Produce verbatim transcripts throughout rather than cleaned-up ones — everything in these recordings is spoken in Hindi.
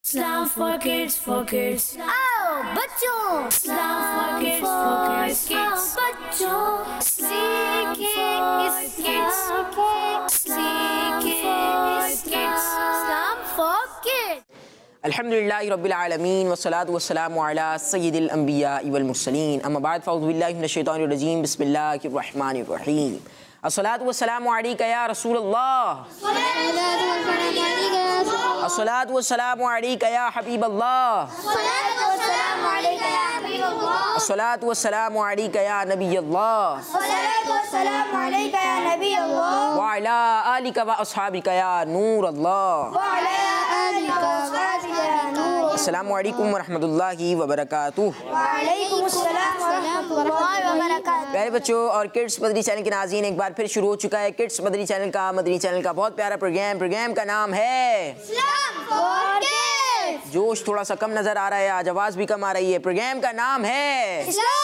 Islam for kids, for kids. आओ बच्चों, Islam for kids, for kids, kids. बच्चों सीखे इस्लाम for kids. अल्हम्दुलिल्लाहि रब्बिल आलमीन वस्सलातु वस्सलामु अला सय्यिदिल अंबिया वल मुरसलीन अम्मा बाद फ़अऊज़ु बिल्लाहि मिनश शैतानिर रजीम बिस्मिल्लाहिर रहमानिर रहीम अस्सलातु वस्सलामु अलैका या रसूलल्लाह अस्सलातु वस्सलामु अलैका या हबीबल्लाह अस्सलातु वस्सलामु अलैका या नबियल्लाह व अला आलिका व अस्हाबिका या नूरल्लाह। अस्सलामु अलैकुम व रहमतुल्लाहि व बरकातुहू। प्यारे बच्चों और किड्स मदनी चैनल के नाज़रीन, एक बार फिर शुरू हो चुका है किड्स मदनी चैनल का मदनी चैनल का बहुत प्यारा प्रोग्राम। प्रोग्राम का नाम है जोश थोड़ा सा कम नजर आ रहा है, आज आवाज भी कम आ रही है। प्रोग्राम का नाम है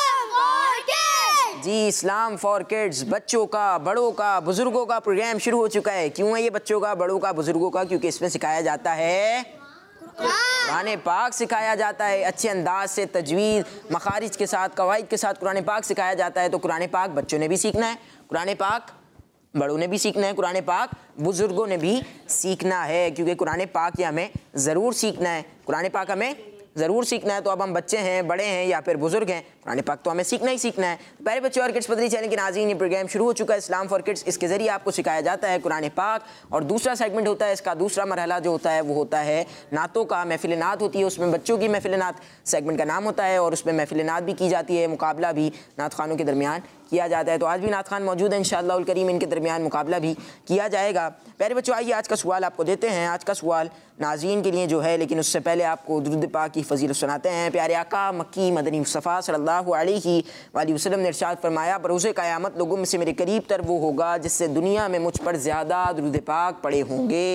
जी इस्लाम फॉर किड्स। बच्चों का, बड़ों का, बुजुर्गों का प्रोग्राम शुरू हो चुका है। क्यों है ये बच्चों का, बड़ों का, बुजुर्गों का? क्योंकि इसमें सिखाया जाता है कुरान पाक, सिखाया जाता है अच्छे अंदाज से, तजवीज़, मखारिज के साथ, कवाइद के साथ कुरान पाक सिखाया जाता है। तो कुरान पाक बच्चों ने भी सीखना है, कुरान पाक बड़ों ने भी सीखना है, कुरान पाक बुजुर्गों ने भी सीखना है, क्योंकि कुरान पाक ये हमें ज़रूर सीखना है। कुरान पाक हमें ज़रूर सीखना है। तो अब हम बच्चे हैं, बड़े हैं या फिर बुजुर्ग हैं, कुरान पाक तो हमें सीखना ही सीखना है। प्यारे बच्चों और किड्स मदनी चैनल के नाज़रीन, ये प्रोग्राम शुरू हो चुका है इस्लाम फॉर किड्स। इसके ज़रिए आपको सिखाया जाता है कुरान पाक। और दूसरा सेगमेंट होता है इसका, दूसरा मरहला जो होता है वो होता है नातों का। महफिल नात होती है, उसमें बच्चों की महफिल नात सेगमेंट का नाम होता है और उसमें महफिल नात भी की जाती है, मुकाबला भी नात खानों के दरमियान किया जाता है। तो आज भी नात खान मौजूद है, इंशाअल्लाह उल करीम इनके दरमियान मुकाबला भी किया जाएगा। प्यारे बच्चों आइए आज का सवाल आपको देते हैं। आज का सवाल नाज़रीन के लिए जो है, लेकिन उससे पहले आपको दुरूद पाक की फजीलत सुनाते हैं। प्यारे आका मक्की मदनी मुस्तफ़ा सल्लल्लाहु अलैहि वसल्लम ने इरशाद फरमाया, बरोज़े क़यामत लोगों में से मेरे करीब तर वो होगा जिससे दुनिया में मुझ पर ज़्यादा दुरूद पाक पड़े होंगे।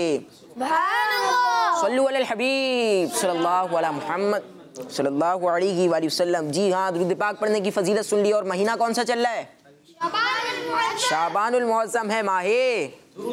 सल्लु अलल हबीब सल्लल्लाहु अला मुहम्मद सल्लल्लाहु अलैहि वसल्लम। जी हाँ, दुरूद पाक पढ़ने की फजीलत सुन ली। और महीना कौन सा चल रहा है? शाबानुल मुअज़्ज़म है, माहे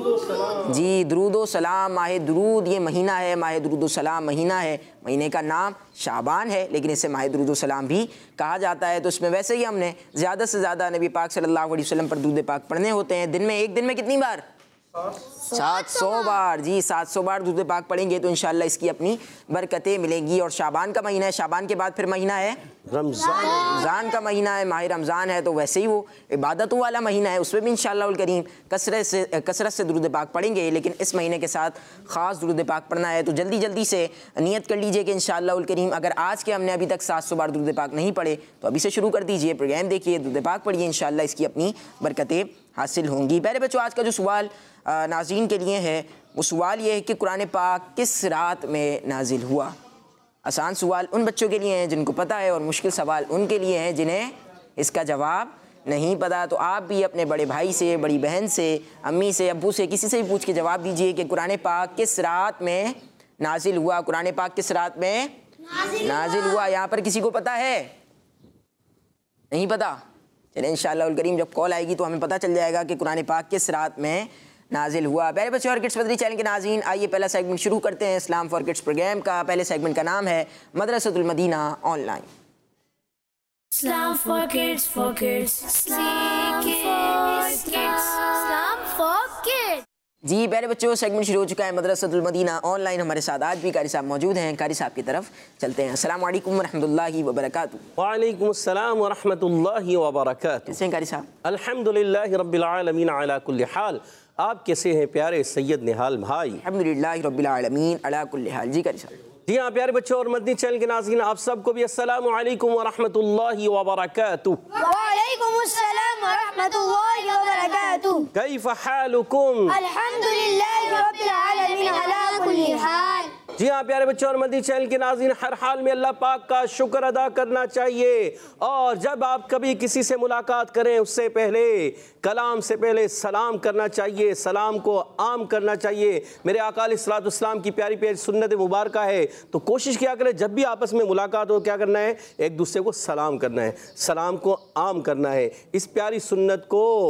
जी दुरूदो सलाम, माहे दुरूद ये महीना है, माहे दुरूदो सलाम महीना है। महीने का नाम शाबान है, लेकिन इसे माहे दुरूदो सलाम भी कहा जाता है। तो इसमें वैसे ही हमने ज़्यादा से ज़्यादा नबी पाक सल्लल्लाहु अलैहि वसल्लम पर दुरूद पाक पढ़ने होते हैं। दिन में, एक दिन में कितनी बार? सात सौ बार। जी सात सौ बार दुरूद पाक पढ़ेंगे तो इंशाअल्लाह इसकी अपनी बरकतें मिलेंगी। और शाबान का महीना है, शाबान के बाद फिर महीना है रमज़ान। रमज़ान का महीना है, माह रमज़ान है, तो वैसे ही वो इबादतों वाला महीना है, उसमें भी इंशाअल्लाह उल करीम कसरत से कसरत से दुरूद पाक पढ़ेंगे। लेकिन इस महीने के साथ ख़ास दुरूद पाक पढ़ना है तो जल्दी जल्दी से नियत कर लीजिए कि इंशाअल्लाह उल करीम अगर आज के हमने अभी तक सात सौ बार दुरूद पाक नहीं पढ़े तो अभी से शुरू कर दीजिए, प्रोग्राम देखिए, दुरूद पाक पढ़िए, इंशाअल्लाह इसकी अपनी बरकतें हासिल होंगी। पहले बच्चों आज का जो सवाल नाज़रीन के लिए है वो सवाल ये है कि कुरान पाक किस रात में नाजिल हुआ। आसान सवाल उन बच्चों के लिए हैं जिनको पता है और मुश्किल सवाल उनके लिए हैं जिन्हें इसका जवाब नहीं पता। तो आप भी अपने बड़े भाई से, बड़ी बहन से, अम्मी से, अब्बू से, किसी से भी पूछ के जवाब दीजिए कि कुरान पाक किस रात में नाजिल हुआ। कुरान पाक किस रात में नाजिल हुआ? यहाँ पर किसी को पता है? नहीं पता? चलिए इंशाअल्लाह उल करीम जब कॉल आएगी तो हमें पता चल जाएगा कि कुरान पाक किस रात में नाजिल हुआ। पहले बच्चों और किड्स मदनी चैनल के नाज़रीन, आइए पहला सेगमेंट शुरू करते हैं इस्लाम फॉर किड्स प्रोग्राम का। पहले सेगमेंट का नाम है मदरसतुल Madina online. Islam for kids, for kids. Islam for kids. जी पहले बच्चों सेगमेंट शुरू हो चुका है मदरसतुल मदीना ऑनलाइन। हमारे साथ आज भी कारी साहब मौजूद हैं। कारी साहब की तरफ चलते हैं। अस्सलाम वालेकुम व रहमतुल्लाहि व बरकातुहू। वालेकुम अस्सलाम व रहमतुल्लाहि व बरकातुहू। कैसे हैं कारी साहब? अल्हम्दुलिल्लाहि रब्बिल आलमीन अला कुल्ली हाल। आप कैसे हैं प्यारे सैयद निहाल भाई? अल्हम्दुलिल्लाहि रब्बिल आलमीन अला कुल्ली हाल। जी कारी साहब। जी हाँ प्यारे बच्चों और मदनी चैनल के नाज़रीन, आप सबको भी अस्सलामु अलैकुम व रहमतुल्लाहि व बरकातुहू। वालेकुम अस्सलाम व रहमतुल्लाहि व बरकातुहू। कैफ़ हालुकुम? अल्हम्दुलिल्लाहि रब्बिल आलमीन अला कुल्ली हाल। जी हाँ प्यारे बच्चों और मदनी चैनल के नाज़रीन, हर हाल में अल्लाह पाक का शुक्र अदा करना चाहिए। और जब आप कभी किसी से मुलाकात करें उससे पहले कलाम से पहले सलाम करना चाहिए, सलाम को आम करना चाहिए। मेरे आका अलैहिस्सलातु वस्सलाम की प्यारी प्यारी सुन्नत मुबारक है। तो कोशिश किया करें जब भी आपस में मुलाकात हो क्या करना है, एक दूसरे को सलाम करना है, सलाम को आम करना है। इस प्यारी सुन्नत को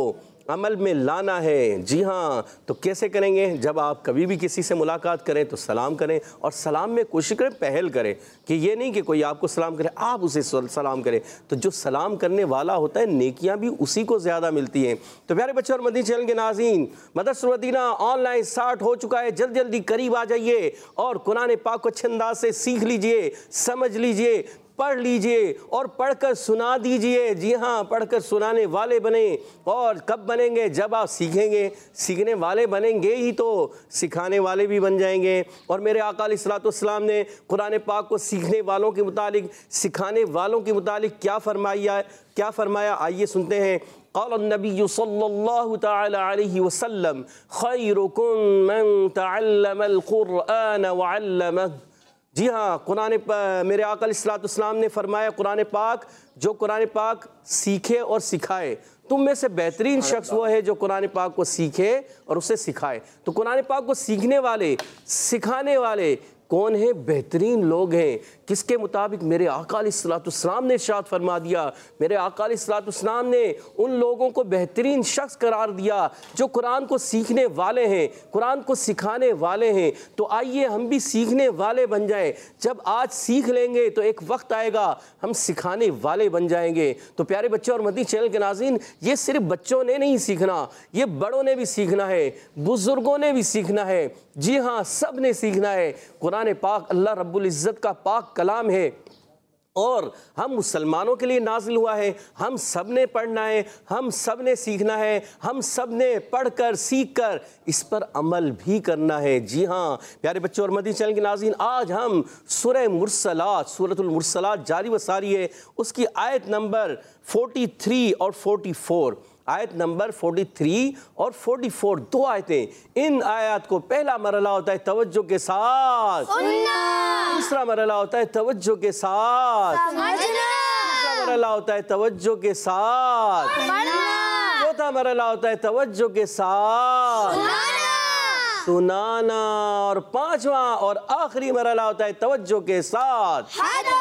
अमल में लाना है। जी हाँ, तो कैसे करेंगे? जब आप कभी भी किसी से मुलाकात करें तो सलाम करें, और सलाम में कोशिश करें पहल करें, कि ये नहीं कि कोई आपको सलाम करे आप उसे सलाम करें। तो जो सलाम करने वाला होता है नेकियां भी उसी को ज़्यादा मिलती हैं। तो प्यारे बच्चों और मदीना चैनल के नाज़रीन, मदरसा मदीना ऑनलाइन स्टार्ट हो चुका है। जल्दी जल्दी करीब आ जाइए और कुरान पाक को अच्छे अंदाज से सीख लीजिए, समझ लीजिए, पढ़ लीजिए और पढ़कर सुना दीजिए। जी हाँ, पढ़कर सुनाने वाले बने। और कब बनेंगे? जब आप सीखेंगे। सीखने वाले बनेंगे ही तो सिखाने वाले भी बन जाएंगे। और मेरे आका अलैहिस्सलाम ने कुरान पाक को सीखने वालों के मुतालिक, सिखाने वालों के मुतालिक क्या फरमाया क्या फरमाया आइए सुनते हैं। क़ाल नबी सल्लल्लाहु तआला अलैहि वसल्लम खैरुकुम मन तअल्लमल क़ुरआन व अल्लमह। जी हाँ, कुरान मेरे आका अलैहिस्सलाम ने फरमाया, कुरान पाक जो कुरान पाक सीखे और सिखाए, तुम में से बेहतरीन शख्स वो है जो कुरान पाक को सीखे और उसे सिखाए। तो कुरान पाक को सीखने वाले, सिखाने वाले कौन है? बेहतरीन लोग हैं। किसके मुताबिक? मेरे आका अलैहिस्सलाम ने इरशाद फरमा दिया, मेरे आका अलैहिस्सलाम ने उन लोगों को बेहतरीन शख्स करार दिया जो कुरान को सीखने वाले हैं, कुरान को सिखाने वाले हैं। तो आइए हम भी सीखने वाले बन जाएं। जब आज सीख लेंगे तो एक वक्त आएगा हम सिखाने वाले बन जाएंगे। तो प्यारे बच्चों और मदीना चैनल के नाज़रीन, ये सिर्फ बच्चों ने नहीं सीखना, ये बड़ों ने भी सीखना है, बुजुर्गों ने भी सीखना है। जी हाँ, सब ने सीखना है। कुरान पाक अल्लाह रब्बुल इज़्ज़त का पाक कलाम है और हम मुसलमानों के लिए नाजिल हुआ है। हम सब ने पढ़ना है, हम सब ने सीखना है, हम सब ने पढ़कर सीख कर इस पर अमल भी करना है। जी हाँ प्यारे बच्चों और मदीना चैनल के नाज़रीन, आज हम सूरह मुरसलात, सूरतुल मुरसलात जारी व सारी है, उसकी आयत नंबर तैंतालीस और चौवालीस, आयत नंबर तैंतालीस और चौवालीस, दो आयतें। इन आयत को पहला मरला होता है तवज्जो के साथ, दूसरा मरला होता है तवज्जो के साथ, तीसरा मरला होता है तवज्जो के साथ, चौथा मरला होता है तवज्जो के साथ सुनाना, और पांचवा और आखिरी मरला होता है तवज्जो के साथ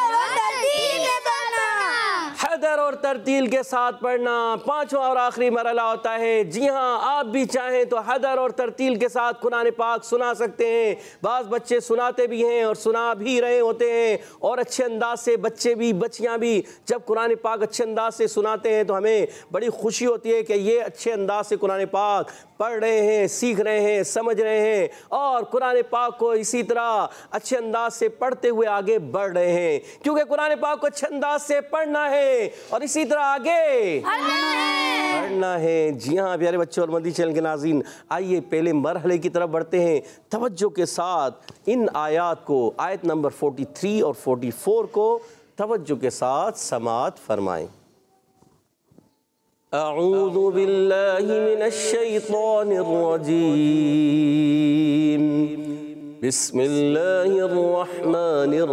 हदर और तरतील के साथ पढ़ना। पांचवा और आखिरी मरला होता है, जी हाँ, आप भी चाहें तो हदर और तरतील के साथ कुरान पाक सुना सकते हैं। बाज़ बच्चे सुनाते भी हैं और सुना भी रहे होते हैं, और अच्छे अंदाज से बच्चे भी बच्चियां भी जब कुरान पाक अच्छे अंदाज से सुनाते हैं तो हमें बड़ी खुशी होती है कि ये अच्छे अंदाज से कुरान पाक पढ़ रहे हैं, सीख रहे हैं, समझ रहे हैं, और कुरान पाक को इसी तरह अच्छे अंदाज से पढ़ते हुए आगे बढ़ रहे हैं। क्योंकि कुरान पाक को अच्छे अंदाज से पढ़ना है और इसी तरह आगे बढ़ना है। जी हाँ प्यारे बच्चों और मदीना चैनल के नाज़रीन, आइए पहले मरहले की तरफ बढ़ते हैं। तवज्जो के साथ इन आयात को, आयत नंबर तैंतालीस और चौवालीस को तवज्जो के साथ समाअत फरमाएं। अऊज़ु बिल्लाहि मिनश शैतानिर रजीम, बिस्मिल्लाहिर रहमानिर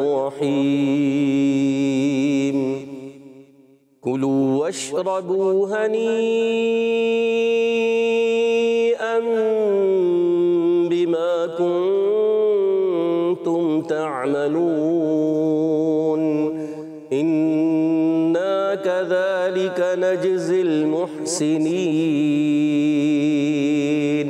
रहीम, कुलू वश्रबू हनीअन बिमा कुंतुम तअमलून, इन्ना कज़ालिका नजज़िल मुहसिनीन।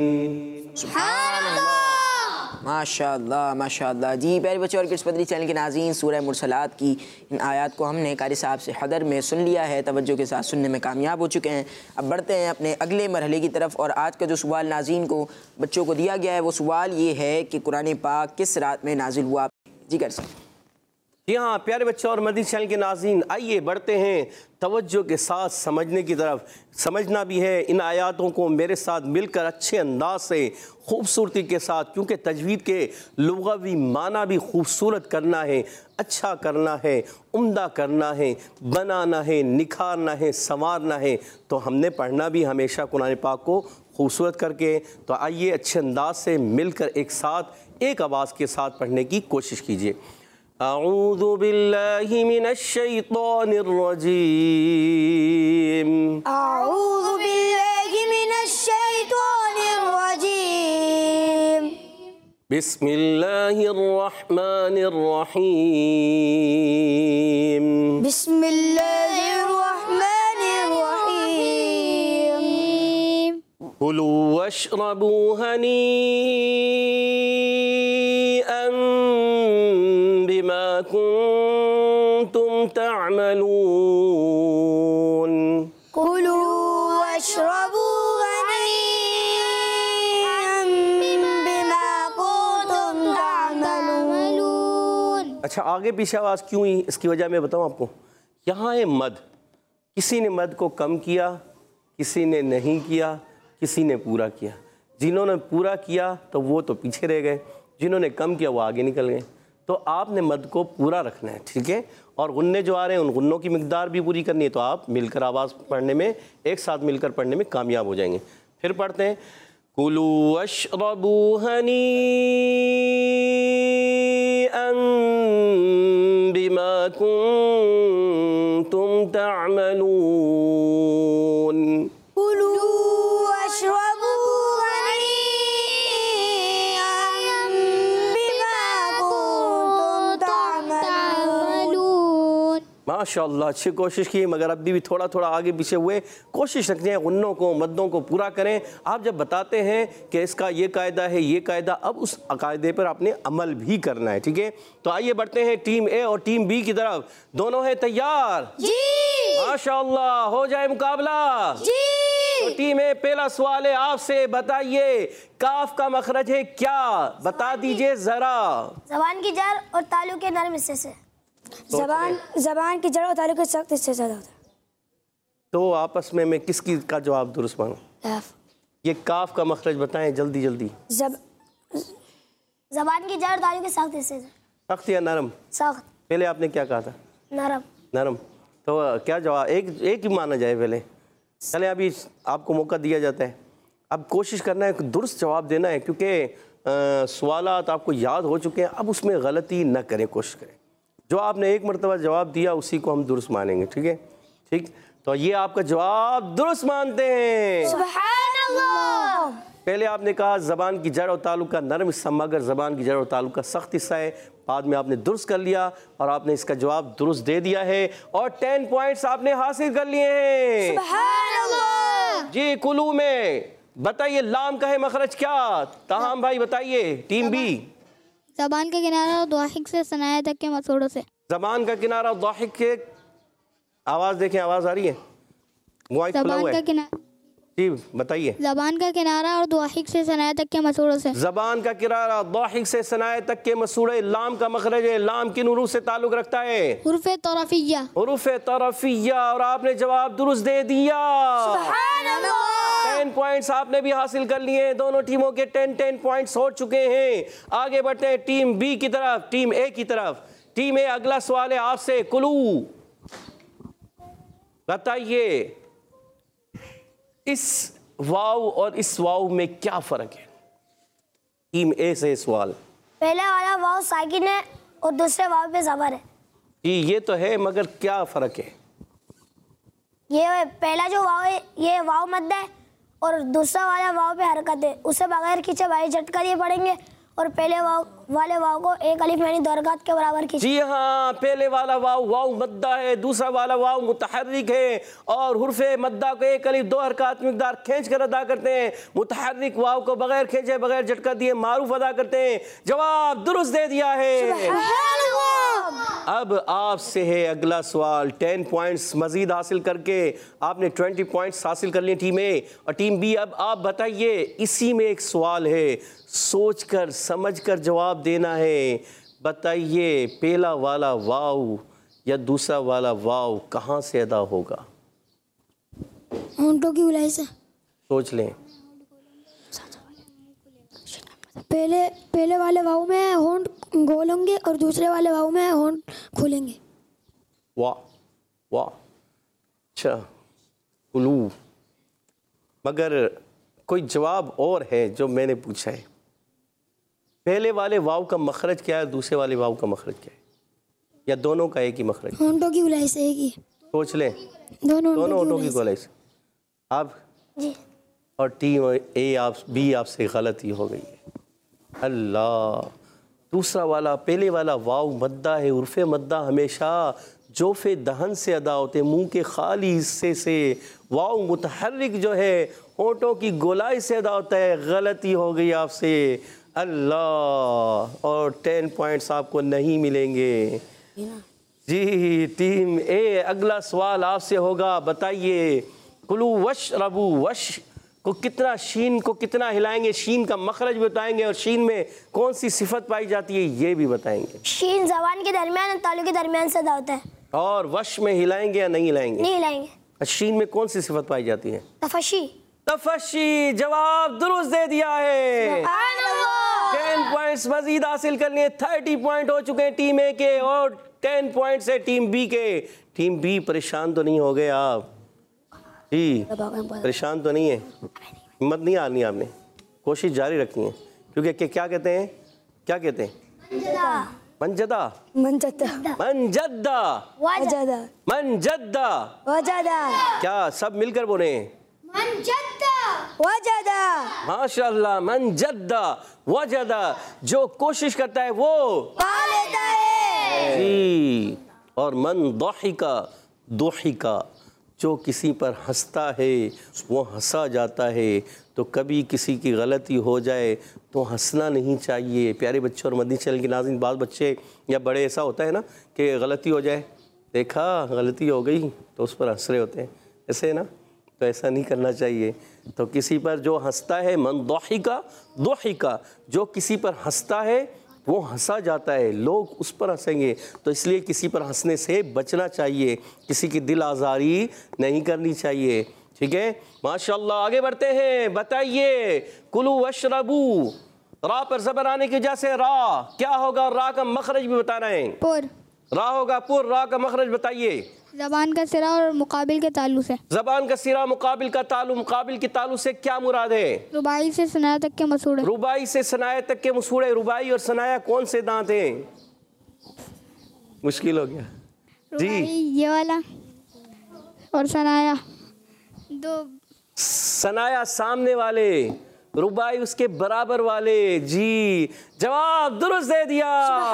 माशाअल्लाह माशाअल्लाह। जी प्यारे बच्चों और किड्स मदनी चैनल के नाज़रीन, सूरह मुरसलात की इन आयत को हमने कारी साहब से हदर में सुन लिया है, तवज्जो के साथ सुनने में कामयाब हो चुके हैं। अब बढ़ते हैं अपने अगले मरहले की तरफ, और आज का जो सवाल नाज़रीन को बच्चों को दिया गया है वो सवाल ये है कि कुरान पाक किस रात में नाजिल हुआ। जी कर सकते। जी हाँ प्यारे बच्चों और मदीना चैनल के नाज़रीन, आइए बढ़ते हैं तवज्जो के साथ समझने की तरफ। समझना भी है इन आयातों को मेरे साथ मिलकर अच्छे अंदाज से, खूबसूरती के साथ, क्योंकि तजवीद के लुग़वी माना भी खूबसूरत करना है, अच्छा करना है, उम्दा करना है, बनाना है, निखारना है, संवारना है। तो हमने पढ़ना भी हमेशा कुरान पाक को खूबसूरत करके। तो आइए अच्छे अंदाज से मिलकर एक साथ एक आवाज़ के साथ पढ़ने की कोशिश कीजिए। अऊज़ु बिल्लाहि मिनश शैतानिर रजीम, अऊज़ु बिल्लाहि मिनश शैतानिर रजीम, बिस्मिल्लाहिर रहमानिर रहीम, बिस्मिल्लाहिर रहमानिर रहीम, कुलू वशरबू हनीअन बिमा कुंतुम तअमलून। कुलू वशरबू हनीअन बिमा कुंतुम तअमलून। अच्छा, आगे पीछे आवाज़ क्यों हुई इसकी वजह मैं बताऊँ आपको। यहाँ है मद, किसी ने मद को कम किया, किसी ने नहीं किया, किसी ने पूरा किया। जिन्होंने पूरा किया तो वो तो पीछे रह गए, जिन्होंने कम किया वो आगे निकल गए। तो आपने मद को पूरा रखना है, ठीक है। और गुन्ने जो आ रहे हैं उन गुन्नों की मिकदार भी पूरी करनी है। तो आप मिलकर आवाज़ पढ़ने में, एक साथ मिलकर पढ़ने में कामयाब हो जाएंगे। फिर पढ़ते हैं कुलू वशरबू हनीअन बिमा कुंतुम तअमलून। कुलू वशरबू हनीअन बिमा कुंतुम तअमलून। माशाअल्लाह, अच्छी कोशिश की, मगर अभी भी थोड़ा थोड़ा आगे पीछे हुए। कोशिश रखते हैं गुन्नों को, मद्दों को पूरा करें। आप जब बताते हैं कि इसका ये कायदा है, ये कायदा, अब उस कायदे पर आपने अमल भी करना है, ठीक है। तो आइए बढ़ते हैं टीम ए और टीम बी की तरफ। दोनों हैं तैयार? जी माशाअल्लाह, हो जाए मुकाबला। जी। तो टीम ए, पहला सवाल है आपसे, बताइए काफ का मखरज है क्या, बता दीजिए जरा। जबान की जड़ और तालु के नरम हिस्से से। जबान जबान की जड़ और तालु के सख्त हिस्से से होता है। तो आपस में मैं किसकी का जवाब दुरुस्त मानूं? काफ। ये काफ का मखरज बताएं जल्दी जल्दी। जब जबान की जड़ तालु के सख्त हिस्से से। सख्त या नरम? सख्त। पहले आपने क्या कहा था? नरम। नरम। तो क्या जवाब, एक एक ही माना जाए पहले? चले, अभी आपको मौका दिया जाता है। अब कोशिश करना है कि दुरुस्त जवाब देना है, क्योंकि सवालात आपको याद हो चुके हैं। अब उसमें गलती न करें, कोशिश करें। जो आपने एक मरतबा जवाब दिया उसी को हम दुरुस्त मानेंगे, ठीक है। ठीक, तो ये आपका जवाब दुरुस्त मानते हैं। सुभान अल्लाह। पहले आपने कहा ज़बान की जड़ और तालुक का नरम हिस्सा, मगर ज़बान की जड़ और तालुक का सख्त हिस्सा है। बाद में आपने दुरुस्त कर लिया और आपने इसका जवाब दुरुस्त दे दिया है और टेन पॉइंट्स आपने हासिल कर लिए हैं। सुभान अल्लाह। जी, कुलू में बताइए लाम का है मखरज क्या? ताहम भाई बताइए। टीम बी, ज़बान का किनारा और दाहिक से सनाया तक के मसूड़ों से। ज़बान का किनारा और दाहिक के, आवाज़ देखें, आवाज़ आ रही है? मुआइद खुला हुआ है। जी बताइए। ज़बान का किनारा और दाहिक से सनाया तक के मसूड़ों से। ज़बान का किनारा दाहिक से सनाए तक के मसूड़े। लाम का मखरज है, लाम किन हुरूफ से ताल्लुक रखता है? हुरूफ तरफिया। हुरूफ तरफिया। और आपने जवाब दुरुस्त दे दिया। सुभान अल्लाह। टेन पॉइंट्स आपने भी हासिल कर लिए हैं। दोनों टीमों के टेन टेन पॉइंट्स हो चुके हैं। आगे बढ़ते हैं टीम बी की तरफ, टीम ए की तरफ। टीम ए, अगला सवाल है आपसे। कुलू बताइए इस वाव और इस वाव में क्या फर्क है? टीम ए से सवाल। पहले वाला वाव साकिन है और दूसरे वाव पे ज़बर है। जी ये तो है, मगर क्या फर्क है? ये पहला जो वाव है ये वाव मद है और दूसरा वाला वाव पे हरकत है। उसे बगैर खींचे भाई झटका दिए पढ़ेंगे और पहले वाव वाले वाव को एक अलिफ यानी दो हरकत के बराबर खींचे। जी हाँ, पहले वाला वाव वाव मद्दा है, दूसरा वाला वाव मुतहर्रिक है और हुर्फे मद्दा को एक अलिफ दो हरकत मिकदार खींच कर अदा करते हैं। मुतहर्रिक वाव को बगैर खींचे बगैर झटका दिए मारूफ अदा करते हैं। जवाब दुरुस्त दे दिया है। अब आपसे है अगला सवाल। टेन पॉइंट्स मजीद हासिल करके आपने ट्वेंटी पॉइंट्स हासिल कर लिए टीम ए और टीम बी। अब आप बताइए, इसी में एक सवाल है, सोचकर समझकर जवाब देना है। बताइए पहला वाला वाव या दूसरा वाला वाव कहाँ से अदा होगा? होंठों की उलाई से। सोच लें। पहले पहले वाले वाव में होंठ गोल होंगे और दूसरे वाले वाव में होंठ खुलेंगे। वाह वाह, अच्छा उलू। मगर कोई जवाब और है जो मैंने पूछा है। पहले वाले वाव का मखरज क्या है, दूसरे वाले वाव का मखरज क्या है, या दोनों का एक ही मखरज? होंठों की उलाई से एक ही। सोच लें। दोनों दोनों होंठों की उलाई से। आप जी और टीम ए आप बी आपसे गलती हो गई है। अल्लाह, दूसरा वाला, पहले वाला वाव मद्दा है। उर्फ़े मद्दा हमेशा जोफ़े दहन से अदा होते, मुंह के खाली हिस्से से। वाव मुतहर्रिक जो है होठों की गोलाई से अदा होता है। गलती हो गई आपसे, अल्लाह, और टेन पॉइंट्स आपको नहीं मिलेंगे जी। टीम ए, अगला सवाल आपसे होगा, बताइए कुलू वश रबू, वश को कितना, शीन को कितना हिलाएंगे, शीन का मखरज बताएंगे, और शीन में कौन सी सिफत पाई जाती है ये भी बताएंगे। शीन जबान के दरमियान और तालु के दरमियान से अदा होता है। और वश में हिलाएंगे या नहीं हिलाएंगे? नहीं हिलाएंगे। शीन में कौन सी सिफत पाई जाती है? तफशी। तफशी, जवाब दुरुस्त दे दिया है। टेन पॉइंट्स मजीद हासिल कर लिए, थर्टी पॉइंट हो चुके हैं टीम ए के, और टेन पॉइंट्स है टीम बी के। टीम बी परेशान तो नहीं हो गए आप जी? परेशान तो नहीं है? हिम्मत नहीं हारनी आपने, कोशिश जारी रखनी है, क्योंकि क्या कहते हैं, क्या कहते हैं? मंजदा, मंजदा, मंजदा, वजदा, मंजदा, वजदा, क्या सब मिलकर बोले? वजदा, माशाल्लाह, मंजदा वजदा, जो कोशिश करता है वो पा लेता है जी। और मन दोहिका, दोहिका, जो किसी पर हंसता है वो हंसा जाता है। तो कभी किसी की गलती हो जाए तो हंसना नहीं चाहिए। प्यारे बच्चों और मदनी चैनल के नाज़रीन, बाल बच्चे या बड़े, ऐसा होता है ना कि गलती हो जाए, देखा गलती हो गई तो उस पर हंस रहे होते हैं, ऐसे ना, तो ऐसा नहीं करना चाहिए। तो किसी पर जो हंसता है, मन दोहिका, दोहिका, जो किसी पर हंसता है वो हंसा जाता है, लोग उस पर हंसेंगे। तो इसलिए किसी पर हंसने से बचना चाहिए, किसी की दिल आज़ारी नहीं करनी चाहिए, ठीक है। माशाल्लाह, आगे बढ़ते हैं। बताइए कुलू वशरबू, रा पर ज़बर आने की वजह से रा क्या होगा? रा का मखरज भी बताना है। पुर, रा होगा पुर, रा का मखरज बताइए। जबान का सिरा और मुकाबिल के तालु से। जबान का सिरा, मुकाबिल का तालु, मुकाबिल के तालु से क्या मुराद है? रुबाई से सनाया तक के मसूड़े। रुबाई से सनाया तक के मसूड़े। रुबाई और सनाया कौन से दांत हैं? मुश्किल हो गया जी। ये वाला, और सनाया दो। सनाया सामने वाले, रुबाई उसके बराबर वाले जी। जवाब दुरुस्त दे दिया,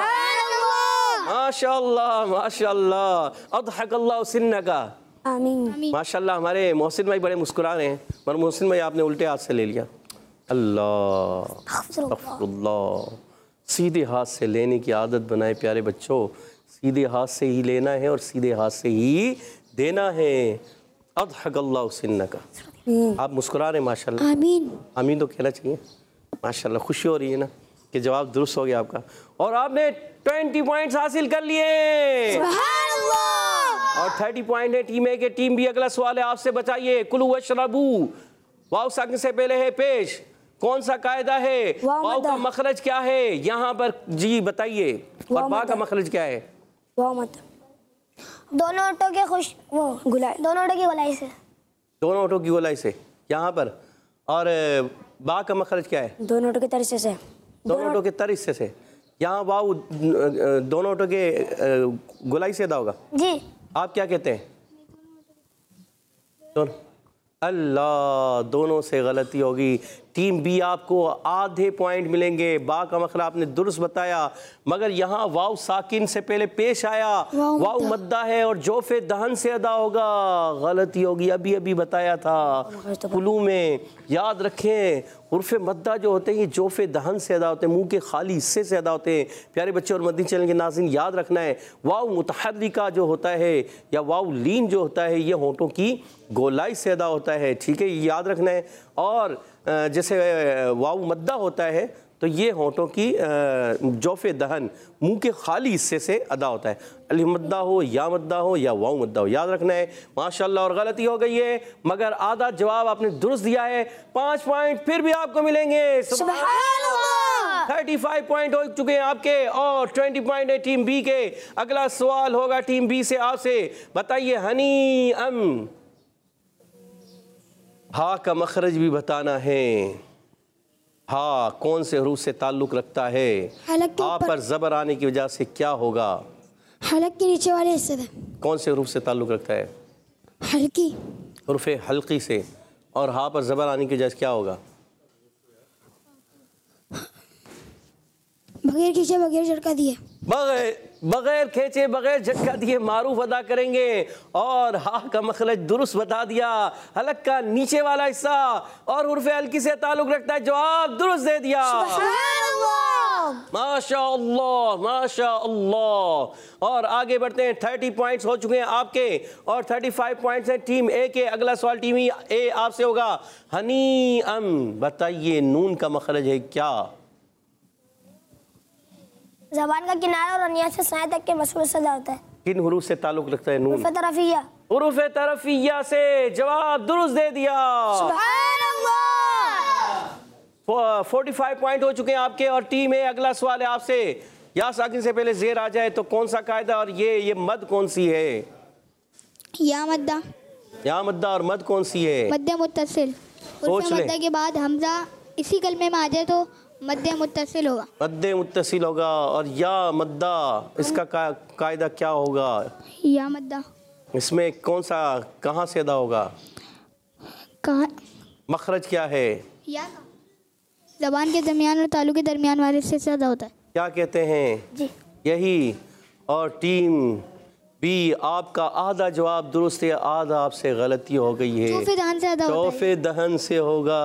माशाल्लाह माशाल्लाह। अदहकल्लाहु सिन्नका, आमीन। माशाल्लाह। हमारे मोहसिन भाई बड़े मुस्कुरा रहे हैं, मगर मोहसिन भाई आपने उल्टे हाथ से ले लिया। अल्लाह अल्लाह, सीधे हाथ से लेने की आदत बनाए प्यारे बच्चों। सीधे हाथ से ही लेना है और सीधे हाथ से ही देना है। अदहकल्लाहु सिन्नका, आप मुस्कुरा रहे हैं माशाल्लाह। आमीन, आमीन तो कहना चाहिए। माशाल्लाह, खुशी हो रही है ना कि जवाब दुरुस्त हो गया आपका, और आपने ट्वेंटी पॉइंट्स हासिल कर लिए और थर्टी पॉइंट है टीम ए के। टीम बी, अगला सवाल है आपसे, बताइए कुलू वशरबू, वाव साकिन से पहले है पेश, कौन सा कायदा है? वाव का मखरज क्या है यहाँ पर जी बताइए, और बा का मखरज क्या है? वाव मत, दोनों ओठों के खुश वो गुलाई, दोनों ओठों की गुलाई से। दोनों ओठों की गोलाई से यहाँ पर। और बा का मखरज क्या है? दोनों ओठों के तरीके से। दोनों ओठों के तर हिस्से से। यहाँ वाव दोनों ओठों के गोलाई से अदा होगा जी। आप क्या कहते हैं? दोनों, अल्लाह, दोनों से गलती होगी। टीम बी आपको आधे पॉइंट मिलेंगे। बा का मखरा आपने दुरुस्त बताया, मगर यहाँ वाव साकिन से पहले पेश आया, वाव मद्दा है और जोफे दहन से अदा होगा। गलती होगी, अभी अभी बताया था कुलू में, याद रखें। उर्फ़े मद्दा जो होते हैं ये जोफे दहन से अदा होते हैं, मुंह के खाली हिस्से से अदा होते हैं। प्यारे बच्चे और मदनी चैनल के नाज़रीन, याद रखना है, वाव मुतहर्रिका जो होता है या वाव लीन जो होता है ये होंठों की गोलाई से अदा होता है, ठीक है, ये याद रखना है। और जैसे वाव मद्दा होता है तो ये होंठों की जोफे दहन मुंह के खाली हिस्से से अदा होता है। अलिफ मद्दा हो, या मद्दा हो या वाव मद्दा हो, याद रखना है। माशाल्लाह, और गलती हो गई है मगर आधा जवाब आपने दुरुस्त दिया है। पाँच पॉइंट फिर भी आपको मिलेंगे। थर्टी फाइव पॉइंट हो चुके हैं आपके और ट्वेंटी पॉइंट है टीम बी के। अगला सवाल होगा टीम बी से आपसे, बताइए हनी अम, हा का मखरज भी बताना है। हा कौन से हरूफ से ताल्लुक रखता है? हा पर जबर आने की वजह से क्या होगा? हलक के नीचे वाले हिस्से से। कौन से हरूफ से ताल्लुक रखता है? हल्की, हुर्फ़े हल्की से। और हा पर जबर आने की वजह से क्या होगा? बगैर खींचे बगैर झटका दिए। बगैर बगैर खेचे बगैर झटका दिए मारूफ अदा करेंगे। और हा का मखरज दुरुस्त बता दिया, हलक का नीचे वाला हिस्सा और हुर्फ हल्की से ताल्लुक रखता है, जवाब दुरुस्त दे दिया। माशाअल्लाह माशाअल्लाह। और आगे बढ़ते हैं, तीस पॉइंट्स हो चुके हैं आपके और पैंतीस पॉइंट्स हैं टीम ए के। अगला सवाल टीम ए आपसे होगा, हनी अम, बताइए नून का मखरज है क्या? जबान का किनारा और अनिया से साए तक के मसूल से अदा होता है। किन हुरूफ से ताल्लुक रखता है नून? हुरूफ तरफिया। हुरूफ तरफिया से, जवाब दुरुस्त दे दिया। सुभान अल्लाह। पैंतालीस पॉइंट हो चुके हैं आपके और टीम ए। अगला सवाल है आपसे, या साकिन से पहले जेर आ जाए तो कौन सा कायदा और ये ये मद कौन सी है? या मद्दा। या मद्दा और मद कौन सी है? मध्य मुत्तसिल। सोच ले। मद्दा के बाद हमजा इसी कलमे में आ जाए तो मध्य मुत्तसिल होगा। मध्य मुत्तसिल होगा। और या मद्दा, इसका का, कायदा क्या होगा? या मद्दा। इसमें कौन सा कहाँ से अदा होगा? कहाँ? मखरज क्या है? या का जबान के दरमियान और तालु के दरमियान वाले से अदा होता है। क्या कहते हैं? जी यही। और टीम बी, आपका आधा जवाब दुरुस्त है, आधा आपसे गलती हो गई है। चौफे दहन से अदा होता है। चौफे दहन से होगा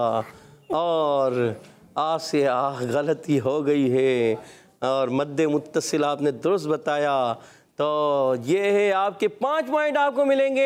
और आ से आ गलती हो गई है। और मद्दे मुत्तसिल आपने दुरुस्त बताया, तो ये है आपके पाँच पॉइंट आपको मिलेंगे।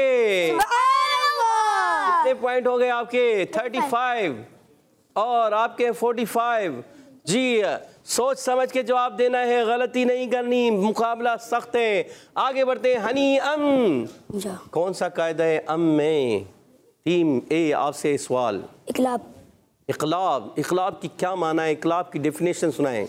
कितने पॉइंट हो गए आपके? पैंतीस और आपके पैंतालीस। जी, सोच समझ के जवाब देना है, गलती नहीं करनी, मुकाबला सख्त है। आगे बढ़ते हैं, हनी अम, कौन सा कायदा है अम में? टीम ए आपसे सवाल। इकलाब। इकलाब। इकलाब की क्या माना है? इकलाब की डेफिनेशन सुनाएं।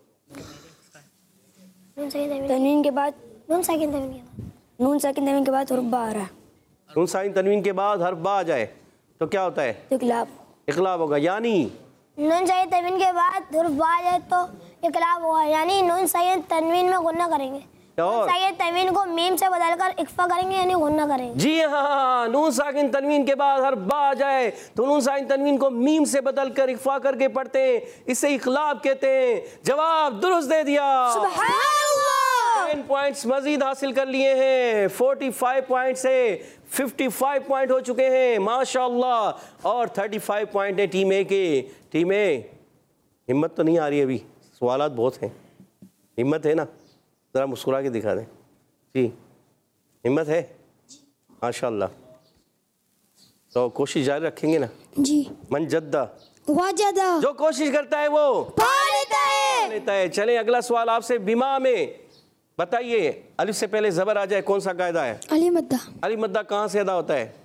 नून साकिन तनवीन के बाद नून साकिन तनवीन के बाद नून साकिन तनवीन के बाद हुर्फ बा आ रहा है। नून साकिन तनवीन के बाद हर्फ बा आ जाए तो क्या होता है? तो इकलाब। इकलाब होगा। यानी नून साकिन तनवीन के बाद हुर्फ बा आ जाए तो इकलाब होगा, यानी नून साकिन तनवीन में गुन्ना करेंगे। नून साकिन तनवीन को मीम से बदलकर इक्फा करेंगे, यानी गुन्ना करेंगे। जी हाँ, नून साकिन तनवीन के बाद हर बा आ जाए तो नून साकिन तनवीन को मीम से बदलकर इक्फा करके पढ़ते हैं, इसे इखलाब कहते हैं। जवाब दुरुस्त दे दिया। सुभान अल्लाह। टेन पॉइंट्स मजीद हासिल कर लिए हैं। पैंतालीस पॉइंट से पचपन पॉइंट हो चुके हैं, माशाअल्लाह। और पैंतीस पॉइंट है टीम ए के। टीम ए, हिम्मत तो नहीं आ रही अभी, सवालात बहुत हैं। हिम्मत है ना? ज़रा मुस्कुरा के दिखा दें। जी, हिम्मत है माशाअल्लाह। तो कोशिश जारी रखेंगे ना? जी। मन जद्दा वाजदा, जो कोशिश करता है वो पा लेता है। लेता है। चलें, अगला सवाल आपसे, बिमा में बताइए, अलिफ से पहले ज़बर आ जाए कौन सा कायदा है? अली मद्दा। अली मद्दा कहाँ से अदा होता है?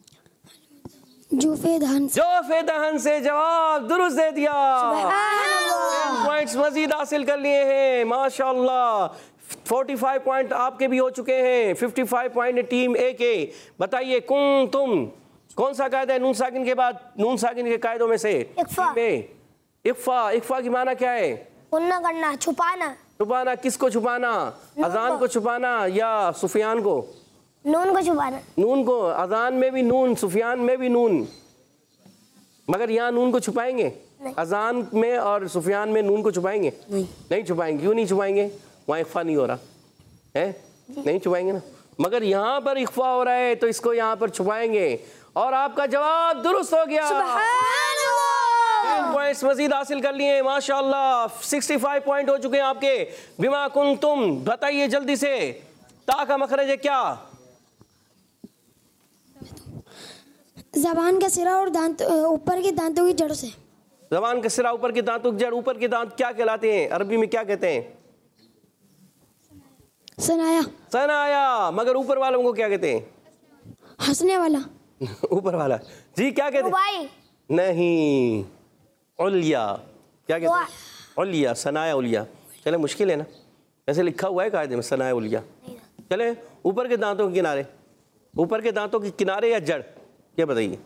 जोफे दहन से। जोफे दहन से, जवाब दुरुस्त दे दिया। पॉइंट्स मजीद हासिल कर लिए हैं, माशाअल्लाह। पैंतालीस पॉइंट आपके भी हो चुके हैं। पचपन पॉइंट टीम ए के। बताइए, कुन तुम, कौन सा कायदा है नून साकिन के बाद? नून साकिन के कायदों में से इक्फा। इक्फा। इक्फा की माना क्या है? गुन्ना करना, छुपाना। छुपाना। किसको छुपाना? अजान को छुपाना या सुफियान को? नून को छुपाना। नून को। अजान में भी नून, सुफियान में भी नून, मगर यहाँ नून को छुपाएंगे? अजान में और सुफियान में नून को छुपाएंगे? नहीं, नहीं छुपाएंगे। क्यों नहीं छुपाएंगे? वहाँ इख्फा नहीं हो रहा है, नहीं छुपाएंगे ना। मगर यहाँ पर इख्फा हो रहा है तो इसको यहाँ पर छुपाएंगे। और आपका जवाब दुरुस्त हो गया। पॉइंट्स मजीद हासिल कर लिए, माशाअल्लाह। पैंसठ पॉइंट हो चुके हैं आपके। बिमा कुन तुम, बताइए जल्दी से, ता का मखरज है क्या? जबान का सिरा और दांत ऊपर के दांतों की जड़ से। जबान का सिरा ऊपर के दांतों की जड़। ऊपर के दांत क्या कहलाते हैं? अरबी में क्या कहते हैं? सनाया। सनाया। मगर ऊपर वालों को क्या कहते हैं? हंसने वाला। ऊपर वाला। जी, क्या कहते रुबाई। नहीं, उलिया। क्या कहते हैं? उलिया, सनाया उलिया। चले, मुश्किल है ना, ऐसे लिखा हुआ है कायदे में, सनाया उलिया। चले, ऊपर के दांतों के किनारे। ऊपर के दांतों के किनारे या जड़, क्या बताइए?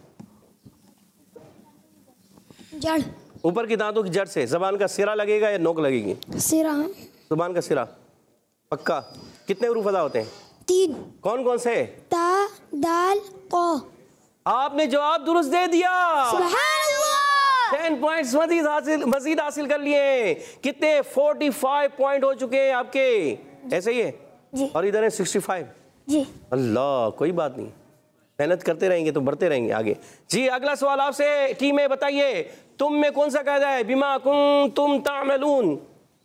जड़। ऊपर के दांतों की जड़ से जबान का सिरा लगेगा या नोक लगेगी? सिरा। जबान का सिरा, पक्का। कितने हरूफ अदा होते हैं? तीन। कौन कौन से? ता, दाल, क़ा। आपने जवाब दुरुस्त दे दिया। सुभान अल्लाह। टेन पॉइंट्स मजीद हासिल मजीद हासिल कर लिए। कितने? पैंतालीस पॉइंट हो चुके हैं आपके। ऐसे ही है जी और इधर है सिक्सटी फाइव। जी। अल्लाह, कोई बात नहीं, मेहनत करते रहेंगे तो बढ़ते रहेंगे आगे। जी अगला सवाल आपसे टीम में बताइए, तुम में कौन सा कायदा है? बिमा कुम तुम तामलून।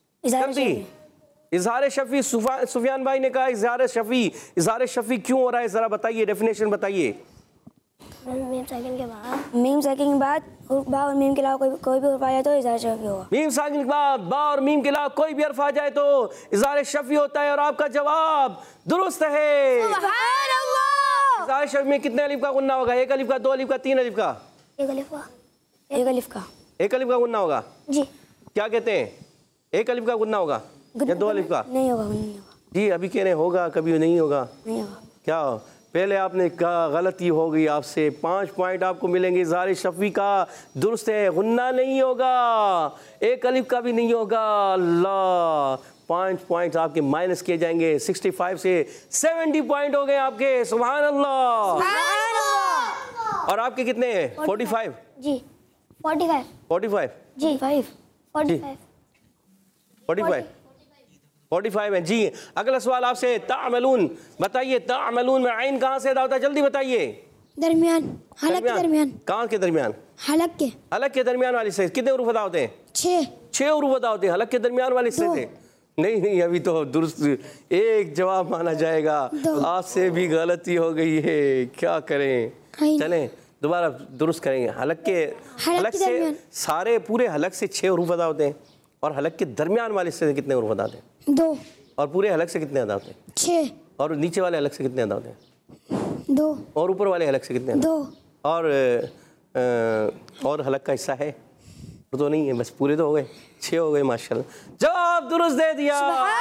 इजहार शफी, सुफियान भाई ने कहा इजहार शफी, इजहार शफी क्यों हो रहा है जरा बताइए, डेफिनेशन बताइए। मीम साकिन के बाद मीम साकिन के बाद बा और मीम के अलावा कोई कोई भी हर्फ आ जाए तो इजहार शफी होगा। मीम साकिन के बाद बा और मीम के अलावा कोई भी हर्फ आ जाए तो इजहार शफी होता है और आपका जवाब दुरुस्त है। सुभान अल्लाह। इजहार शफी में कितने अलिफ का गुन्ना होगा? एक अलिफ का, दो अलिफ का, तीन अलिफ का? एक अलिफ का। एक अलिफ का। एक अलिफ का गुन्ना होगा जी। क्या कहते हैं? एक अलिफ का गुन्ना होगा या दो अलिफ का? नहीं होगा, नहीं होगा जी। अभी कह रहे होगा, कभी नहीं होगा। नहीं होगा। क्या पहले आपने कहा गलती हो गई आपसे, पाँच पॉइंट आपको मिलेंगे। इज़हार शफी का दुरुस्त है, गुन्ना नहीं होगा, एक अलिफ का भी नहीं होगा। अल्लाह, पाँच पॉइंट आपके माइनस किए जाएंगे। सिक्सटी फाइव से सेवेंटी पॉइंट हो गए आपके। सुभान अल्लाह। सुभान अल्लाह। और आपके कितने हैं? Forty five. जी। Forty five. Forty five. जी। Five. Forty five. Forty five. Forty five है जी। अगला सवाल आपसे, तामलून बताइए, तामलून में आइन कहाँ से अदा होता है? जल्दी बताइए। दरमियान, हलक के दरमियान। कहाँ के दरमियान? हलक के। हलक के दरमियान वाली से कितने उरूफ अदा होते हैं? छः। छः उरूफ अदा होते हैं हलक के दरमियान वाली से। नहीं नहीं, अभी तो दुरुस्त एक जवाब माना जाएगा। आज से भी गलती हो गई है, क्या करें? चलें दोबारा दुरुस्त करेंगे। हलक के हलक से सारे पूरे हलक से छः उरूफ अदा होते हैं और हलक के दरमियान वाले से कितने उरूफ अदा होते हैं? दो। और पूरे हलक से कितने अदा होते हैं? छः। और नीचे वाले हलक से कितने अदा होते हैं? दो। और ऊपर वाले हलक से कितने? दो। और आ, और हलक का हिस्सा है तो नहीं है, बस पूरे तो हो गए, छः हो गए माशाल्लाह। जवाब दुरुस्त दे दिया।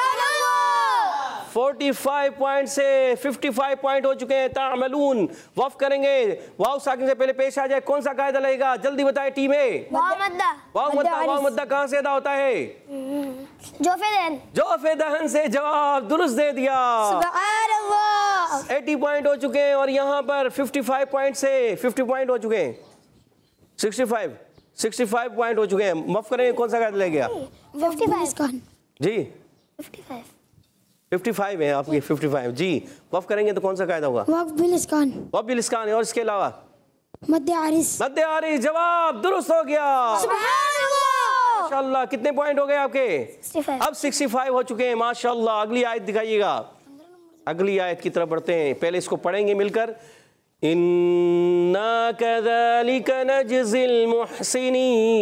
फोर्टी फाइव पॉइंट से फिफ्टी फाइव पॉइंट हो चुके हैं। तामलून वफ करेंगे, वाव साकिन से पहले पेश आ जाए, कौन सा कायदा लगेगा? जल्दी बताए टीमें। वाव मद्दा। वाव मद्दा। वाव मद्दा कहाँ से अदा होता है? जोफे दहन। जोफे दहन से। जवाब दुरुस्त दे दिया। सुभान अल्लाह। अस्सी पॉइंट हो चुके हैं और यहाँ पर पचपन पॉइंट से फिफ्टी पॉइंट हो चुके हैं। Sixty five sixty five point हो चुके हैं। माफ करेंगे, कौन सा कायदा ले गया? Fifty five. जी फिफ्टी फाइव। फिफ्टी फाइव है आपकी। फिफ्टी फाइव जी। वफ करेंगे तो कौन सा कायदा होगा? वक्फ बिल इस्कान। वफ बिल इस्कान है। और इसके अलावा मद्द आरिस। मद्द आरिस। जवाब दुरुस्त हो गया। सुभान अल्लाह। माशाल्लाह। कितने पॉइंट हो गए आपके? Sixty five. अब सिक्सटी फाइव हो चुके हैं माशाल्लाह। अगली आयत दिखाइएगा। अगली आयत की तरफ बढ़ते हैं, पहले इसको पढ़ेंगे मिलकर। इन्ना कज़ालिका नजज़िल मुहसिनीन।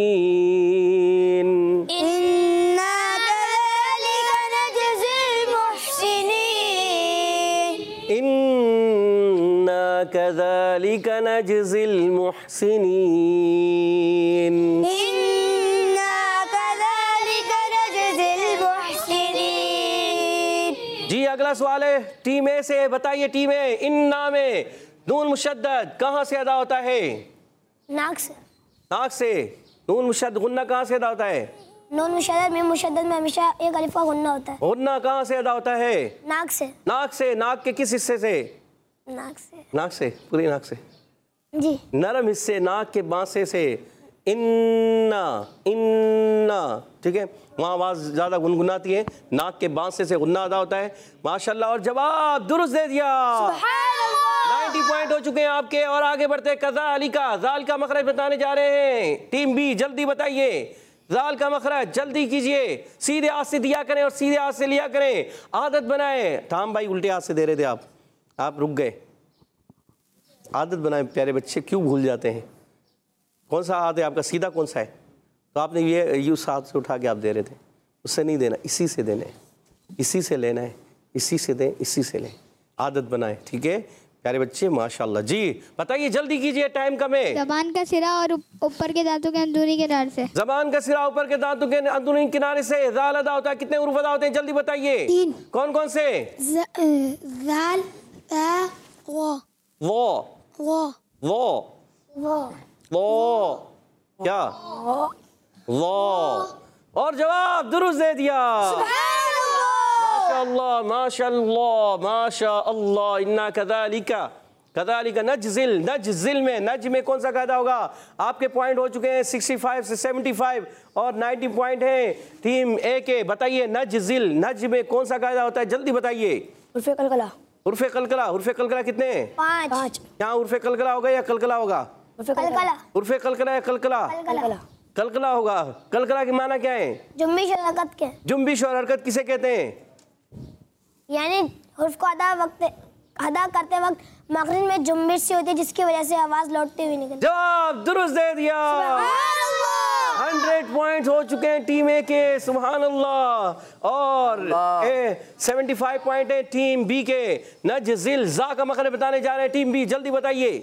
इन्ना कज़ालिका नजज़िल मुहसिनीन। इन्ना कज़ालिका नजज़िल मुहसिनीन। इन्ना कज़ालिका नजज़िल मुहसिनीन। जी अगला सवाल है टीम ए से, बताइए टीम ए, इन्ना में नून मुशद्दद कहाँ से अदा होता है? नाक से। नाक से। नून मुशद्दद गुन्ना कहाँ से अदा होता है? नून मुशद्दद में मुशद्दद में हमेशा एक अलिफ का गुन्ना होता है। गुन्ना कहाँ से अदा होता है? नाक से। नाक से। नाक के किस हिस्से से? नाक से। नाक से, पूरी नाक से। जी। नरम हिस्से नाक के बांसे से। इन्ना इन्ना, ठीक है, वहाँ आवाज़ ज़्यादा गुनगुनाती है, नाक के बांसे से गुन्ना अदा होता है। माशाल्लाह। और जवाब दुरुस्त दे दिया। नाइन्टी पॉइंट हो चुके हैं आपके। और आगे बढ़ते हैं, कज़ालिका, ज़ाल का मखरज बताने जा रहे हैं। टीम बी जल्दी बताइए, ज़ाल का मखरज जल्दी कीजिए। सीधे हाथ से दिया करें और सीधे हाथ से लिया करें, आदत बनाएं। थाम भाई उल्टे हाथ से दे रहे थे आप, आप रुक गए। आदत बनाएं प्यारे बच्चे, क्यों भूल जाते हैं? कौन सा हाथ है आपका? सीधा कौन सा है? तो आपने ये यूँ हाथ से उठा के आप दे रहे थे, उससे नहीं देना, इसी से देना है, इसी से लेना है, इसी से दें, इसी से लें। आदत बनाएं, ठीक है प्यारे बच्चे, माशाल्लाह। जी बताइए, जल्दी कीजिए, टाइम कम है। ज़बान का सिरा और ऊपर के दांतों के अंदरूनी किनारे से। ज़बान का सिरा ऊपर के दांतों के अंदरूनी किनारे से। ज़ाल अदा होता है, कितने उरूफ अदा होते हैं? जल्दी बताइए। तीन। कौन कौन से? ज़ाल, ता, वो। वो वो। वो वो। वो क्या? वो। और जवाब दुरुस्त दे दिया। माशाअल्लाह माशाअल्लाह माशाअल्लाह। इन्ना कज़ालिका कदालिका नजजिल, नजजिल में नज में कौन सा कायदा होगा? आपके पॉइंट हो चुके हैं पैंसठ से पचहत्तर और नब्बे पॉइंट हैं टीम ए के। बताइए नजजिल, नज में कौन सा कायदा होता है? जल्दी बताइए। उर्फे कलकला। उर्फे कलकला, उर्फे कलकला कितने हैं? पाँच। पाँच। यहाँ उर्फे कलकला होगा या कलकला होगा? उर्फे कलकला। उर्फे कलकला या कलकला? कलकला। कलकला होगा। कलकला की माना क्या है? जुम्बिश और हरकत के। जुम्बिश और हरकत किसे कहते हैं? यानी हुर्फ को अदा वक्त अदा करते वक्त मखरज में जुम्बिश सी होती है जिसकी वजह से आवाज लौटती हुई निकलती है। जवाब दुरुस्त दे दिया। हंड्रेड पॉइंट हो चुके हैं टीम ए के, सुभान अल्लाह। और पचहत्तर पॉइंट है टीम बी के। नजजिल जा का मखरज बताने जा रहे हैं टीम बी, जल्दी बताइए,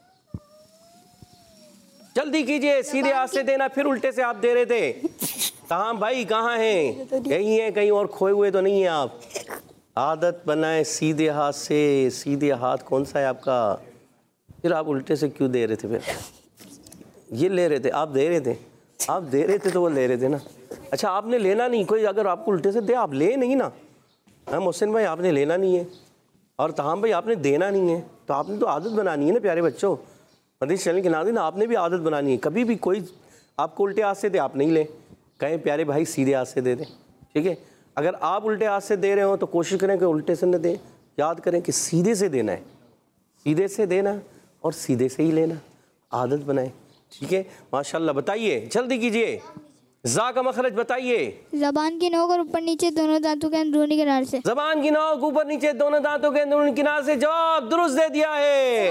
जल्दी कीजिए। सीधे हाथ से देना, फिर उल्टे से आप दे रहे थे। कहाँ भाई, कहाँ हैं? यही है, कहीं और खोए हुए तो नहीं है आप? आदत बनाए सीधे हाथ से। सीधे हाथ कौन सा है आपका? फिर आप उल्टे से क्यों दे रहे थे? फिर ये ले रहे थे, आप दे रहे थे, आप दे रहे थे तो वो ले रहे थे ना। अच्छा, आपने लेना नहीं, कोई अगर आपको उल्टे से दे आप ले नहीं ना। हाँ मोहसिन भाई, आपने लेना नहीं है, और तहाम भाई आपने देना नहीं है, तो आपने तो आदत बनानी है ना प्यारे बच्चों। मदीस चैनल के नाज़रीन, आपने भी आदत बनानी है। कभी भी कोई आपको उल्टे हाथ से दे आप नहीं ले, कहें प्यारे भाई सीधे हाथ से दे दें, ठीक है? अगर आप उल्टे हाथ से दे रहे हो तो कोशिश करें कि उल्टे से न दें। याद करें कि सीधे से देना है, सीधे से देना और सीधे से ही लेना। आदत बनाएं, ठीक है? माशाल्लाह। बताइए, जल्दी कीजिए, जा का मखरज बताइए। जबान की नोक और ऊपर नीचे दोनों दांतों के अंदरूनी किनारे से। जबान की नोक ऊपर नीचे दोनों दांतों के अंदरूनी किनारे से। जवाब दुरुस्त दे दिया है।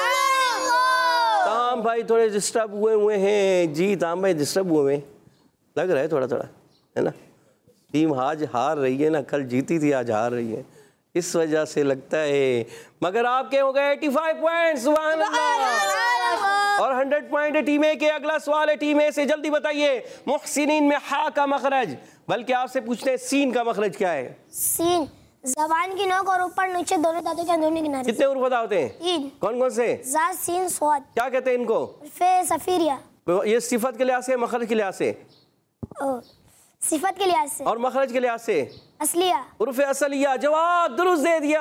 ताम भाई थोड़े डिस्टर्ब हुए हुए हैं जी, ताम भाई डिस्टर्ब हुए हैं लग रहा है थोड़ा थोड़ा, है ना? टीम आज हार रही है ना, कल जीती थी आज हार रही है, इस वजह से लगता है। मगर आपके हो गए पचासी पॉइंट, सुभान अल्लाह। और सौ पॉइंट है टीम ए के। अगला सवाल है टीम ए से, जल्दी बताइए। मुहसिनीन में हा का मखरज, बल्कि आपसे पूछते हैं सीन का मखरज क्या है? सीन जबान की नोक और ऊपर नीचे दोनों दांतों के अंदरूनी किनारे। कितने उर्फ अदा होते हैं? तीन। कौन कौन से? जा, सीन, स्वाद। क्या कहते हैं इनको? उर्फे सफीरिया। ये सिफत के लिहाज से, मखरज के लिहाज से? ओ, सिफत के लिहाज से। और मखरज के लिहाज से? असलिया। उर्फ असलिया। जवाब दुरुस्त दे दिया।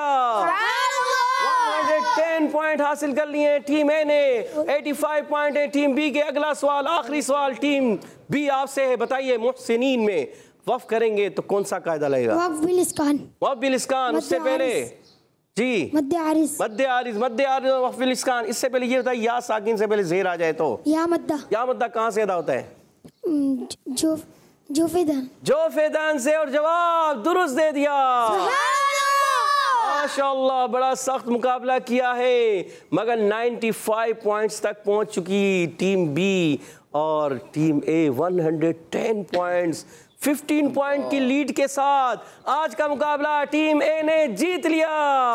एक सौ दस पॉइंट हासिल कर लिए टीम ए ने। पचासी पॉइंट है टीम बी के। अगला सवाल, आखिरी सवाल टीम बी आपसे है। बताइए, मुहसिनीन में वफ करेंगे तो कौन सा कायदा लगेगा? वक्फ बिल इस्कान। वफ बिल इस्कान। उससे पहले जी मद्दे आरिज। मद्दे आरिज, मद्दे आरिज और वफ बिल इस्कान। इससे पहले ये बताइए, या साकिन से पहले जेर आ जाए तो? या मद्दा। या मद्दा कहाँ से अदा होता है? जो जो फेदान। जो फेदान से। और जवाब दुरुस्त दे दिया। माशाअल्लाह, बड़ा सख्त मुकाबला किया है, मगर पचानवे पॉइंट्स तक पहुंच चुकी टीम बी। और टीम ए एक सौ दस पॉइंट्स, पंद्रह पॉइंट की लीड के साथ आज का मुकाबला टीम ए ने जीत लिया।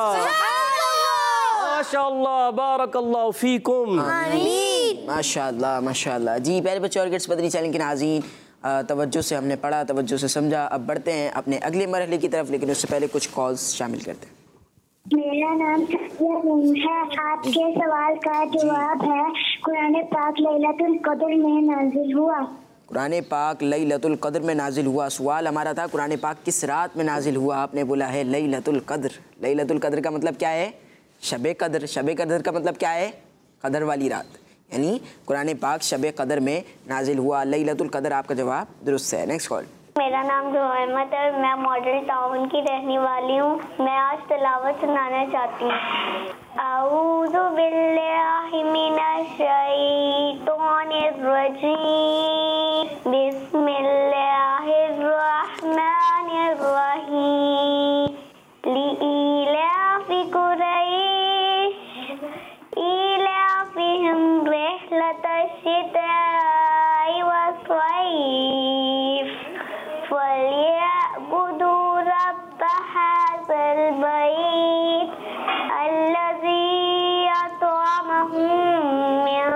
माशाअल्लाह, बारकल्लाहु फीकुम। माशाअल्लाह माशाअल्लाह। जी प्यारे बच्चों और किड्स मदनी चैनल के नाज़रीन, तवज्जो से हमने पढ़ा, तवज्जो से समझा। अब बढ़ते हैं अपने अगले मरहले की तरफ, लेकिन उससे पहले कुछ कॉल्स शामिल करते हैं। मेरा नाम है। आपके सवाल का जवाब है, कुरान पाक लैलतुल कद्र में नाजिल हुआ। कुरान पाक लैलतुल कद्र में नाजिल हुआ। सवाल हमारा था कुरान पाक किस रात में नाजिल हुआ? आपने बोला है लैलतुल कद्र। लैलतुल कद्र का मतलब क्या है? शब कद्र। शब कद्र का मतलब क्या है? कद्र वाली रात, यानी कुरान पाक शब कद्र में नाजिल हुआ। लैलतुल कद्र आपका जवाब दुरुस्त है। Next call. मेरा नाम जोहमत है, मैं मॉडल टाउन की रहने वाली हूँ। मैं आज तिलावत सुनाना चाहती हूँ। अऊज़ु बिल्लाहि मिनश शैतानिर रजीम, बिस्मिल्लाहिर रहमानिर रहीम, लिइलाफि कुरैश इलाफिहिम रिह्लतश शिताइ वस्सैफ फलियअबुदू रब्ब हाज़ल बैत अल्लज़ी अतअमहुम मिन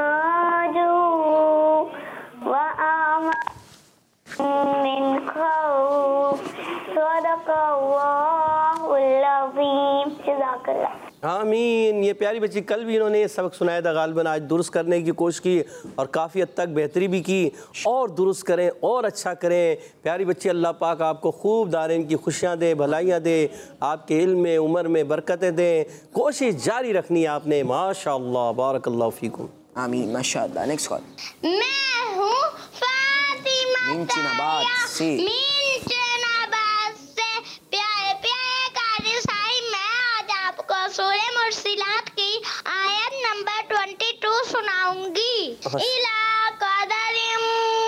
जू' व आमनहुम मिन खौफ। सदक़ल्लाहुल अज़ीम। जज़ाकल्लाह। आमीन। ये प्यारी बच्ची, कल भी इन्होंने ये सबक सुनाया था, गालिबन आज दुरुस्त करने की कोशिश की और काफ़ी हद तक बेहतरी भी की। और दुरुस्त करें और अच्छा करें। प्यारी बच्ची, अल्लाह पाक आपको खूब दारें की खुशियाँ दे, भलाइयाँ दे, आपके इल्म में, उम्र में बरकतें दें। कोशिश जारी रखनी है आपने। माशाअल्लाह, बारकल्लाहु फीकुम। आमीन, माशाअल्लाह। Next call. मैं हूँ फातिमा मीन चिनाबाद से। मीन चिनाबाद से। प्यारे प्यारे कारी साहिब, मैं आज आपको सूरह मुरसिलात की आयत नंबर बाईस सुनाऊंगी। इला क़दरिम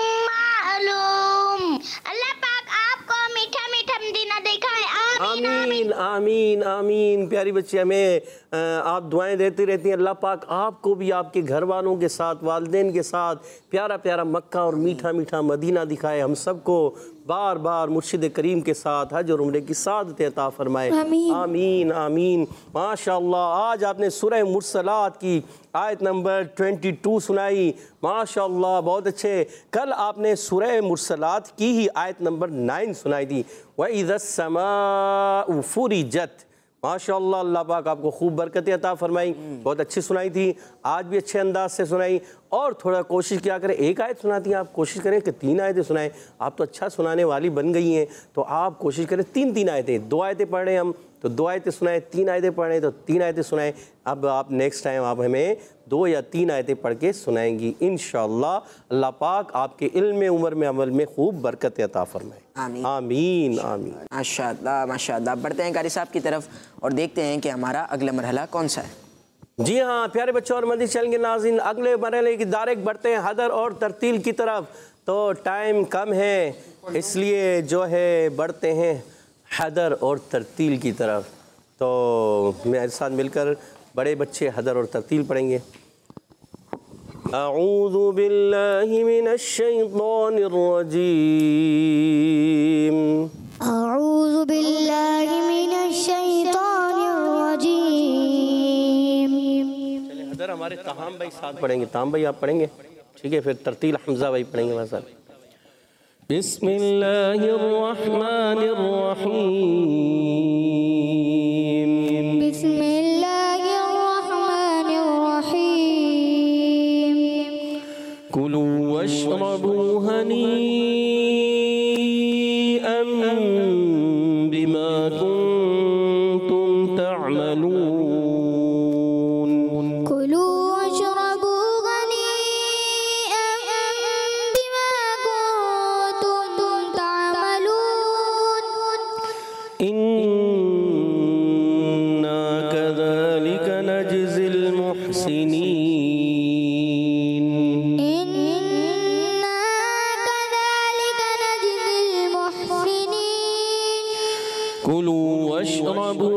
मालूम। अल्लाह पाक आपको मीठा मीठा मदीना दिखाए। आमीन आमीन आमीन। प्यारी बच्ची, हमें आप दुआएं देती रहती हैं। अल्लाह पाक आपको भी आपके घर वालों के साथ, वालिदैन के साथ प्यारा प्यारा मक्का और मीठा मीठा मदीना दिखाए। हम सबको बार बार मुर्शिद करीम के साथ हज और उम्रे की सादत अता फरमाए। आमीन आमीन आमीन। माशाअल्लाह, आज आपने सूरह मुरसलात की आयत नंबर बाईस सुनाई। माशाअल्लाह, बहुत अच्छे। कल आपने सूरह मुरसलात की ही आयत नंबर नौ सुनाई थी। व इज़्ज़स्समाउ फुरिजत। माशाअल्लाह, अल्लाह पाक आपको खूब बरकतें अता फरमाई। बहुत अच्छी सुनाई थी, आज भी अच्छे अंदाज से सुनाई। और थोड़ा कोशिश किया करें, एक आयत सुनाती हैं आप, कोशिश करें कि तीन आयतें सुनाएं। आप तो अच्छा सुनाने वाली बन गई हैं, तो आप कोशिश करें तीन तीन आयतें। दो आयतें पढ़ रहे हैं हम तो दो आयतें सुनाएं, तीन आयतें पढ़ रहे हैं तो तीन आयतें सुनाएं। अब आप नेक्स्ट टाइम आप हमें दो या तीन आयतें पढ़ के सुनाएंगी इंशाअल्लाह। अल्लाह पाक आपके इल्म, उम्र में, अमल में खूब बरकत अता फरमाए। आमीन आमीन आमीन। माशाअल्लाह माशाअल्लाह। बढ़ते हैं कारी साहब की तरफ और देखते हैं कि हमारा अगला मरहला कौन सा है। जी हाँ प्यारे बच्चों और मदनी चैनल के नाज़रीन, अगले मरहले की डायरेक्ट बढ़ते हैं हदर और तरतील की तरफ। तो टाइम कम है, इसलिए जो है बढ़ते हैं हदर और तरतील की तरफ। तो मेरे साथ मिलकर बड़े बच्चे हदर और तरतील पढ़ेंगे। अऊज़ु बिल्लाहि मिनश शैतानिर रजीम। अऊज़ु बिल्लाहि मिनश शैतानिर रजीम। चलिए हदर हमारे ताहम भाई साथ पढ़ेंगे। ताहम भाई आप पढ़ेंगे, ठीक है। फिर तरतील हमजा भाई पढ़ेंगे हमारे साथ। बिस्मिल्लाहिर्रहमानिर्रहीम। बिस्मिल्लाहिर्रहमानिर्रहीम। कुलू वश्रबू हनीअम बिमा कुंतुम तअमलून। कुलू वश्रबू हनीअम बिमा कुंतुम तअमलून। इन्ना कज़ालिक नजज़िल मुहसिनीन। इन्ना कज़ालिक नजज़िल मुहसिनीन। कुलू वश्रबू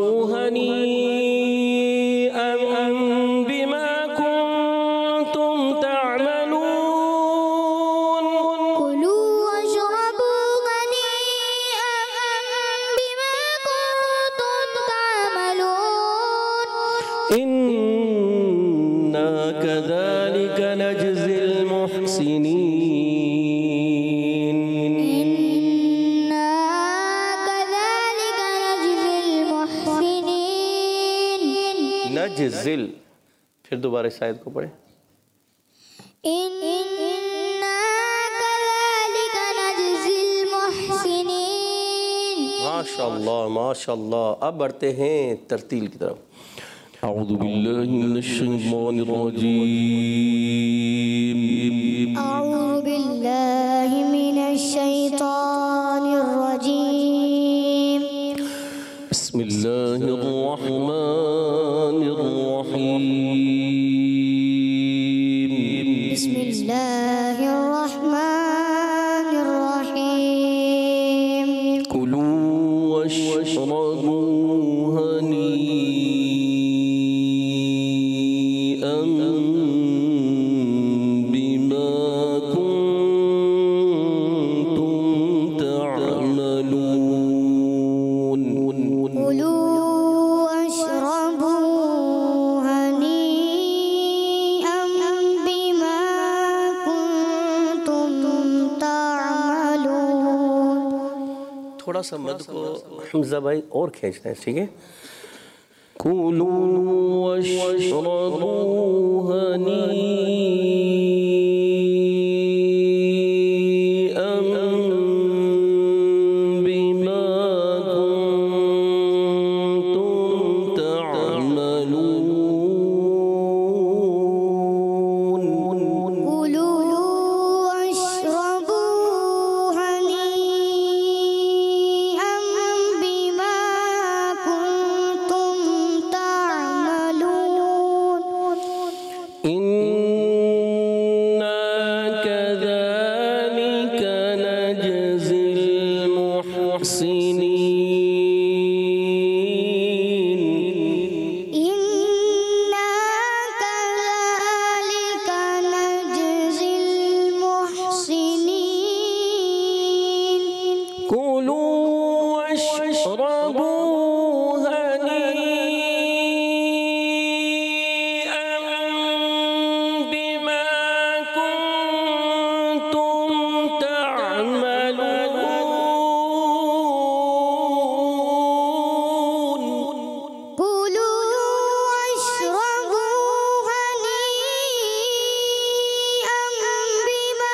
हनीअम बिमा कुंतुम तअमलून। कुलू वश्रबू हनीअम बिमा कुंतुम तअमलून। इन्ना कज़ालिक नजज़िल मुहसिनीन। इन्ना कज़ालिक नजज़िल मुहसिनीन। नजज़िल, फिर दोबारा इस आयत को पढ़ें। इन्ना कज़ालिक नजज़िल मुहसिनीन। माशाअल्लाह माशाअल्लाह। अब बढ़ते हैं तरतील की तरफ। अऊज़ु बिल्लाहि मिनश शैतानिर रजीम। अऊज़ु बिल्लाहि मिनश शैतानिर रजीम। बिस्मिल्लाहिर रहमानिर रहीम। बिस्मिल्लाहिर रहमानिर रहीम। कुलू वश्रबू हनीअम बिमा कुंतुम तअमलून। कुलू वश्रबू हनीअम बिमा कुंतुम तअमलून। थोड़ा सा मद को हमजा भाई और खींचना है, ठीक है। كلوا واشربوا هنيئا بما كنتم تعملون. كلوا واشربوا هنيئا بما كنتم تعملون. إنا كذلك نجزي المحسنين. إنا كذلك نجزي المحسنين. كلوا واشربوا هنيئا بما كنتم تعملون. كلوا واشربوا هنيئا بما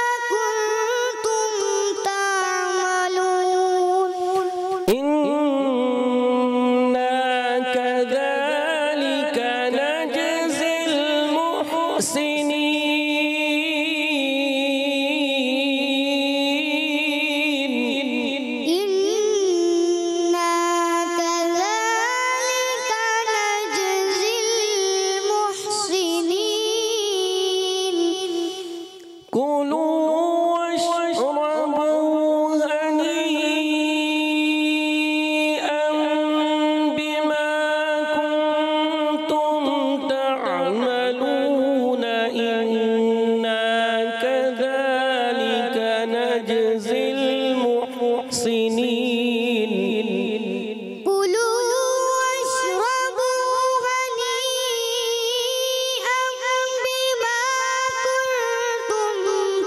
كنتم تعملون. إنا كذلك نجزي المحسنين. إنا كذلك نجزي المحسنين. كلوا واشربوا هنيئا بما كنتم تعملون. إنا كذلك نجزي المحسنين. كلوا واشربوا هنيئا بما كنتم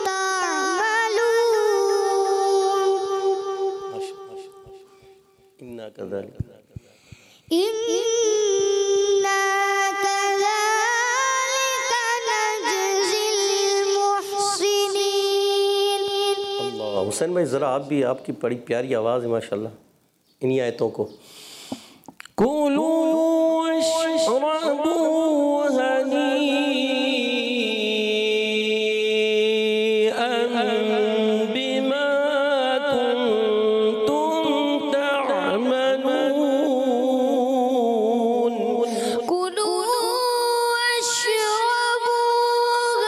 تعملون. إنا كذلك إنا كذلك نجزي المحسنين. अल्लाह। हुसैन भाई ज़रा आप भी, आपकी बड़ी प्यारी आवाज़ है माशाल्लाह इन्हीं आयतों को। कुलू वश्रबू हनीअन बिमा कुंतुम तअमलून। كلوا واشربوا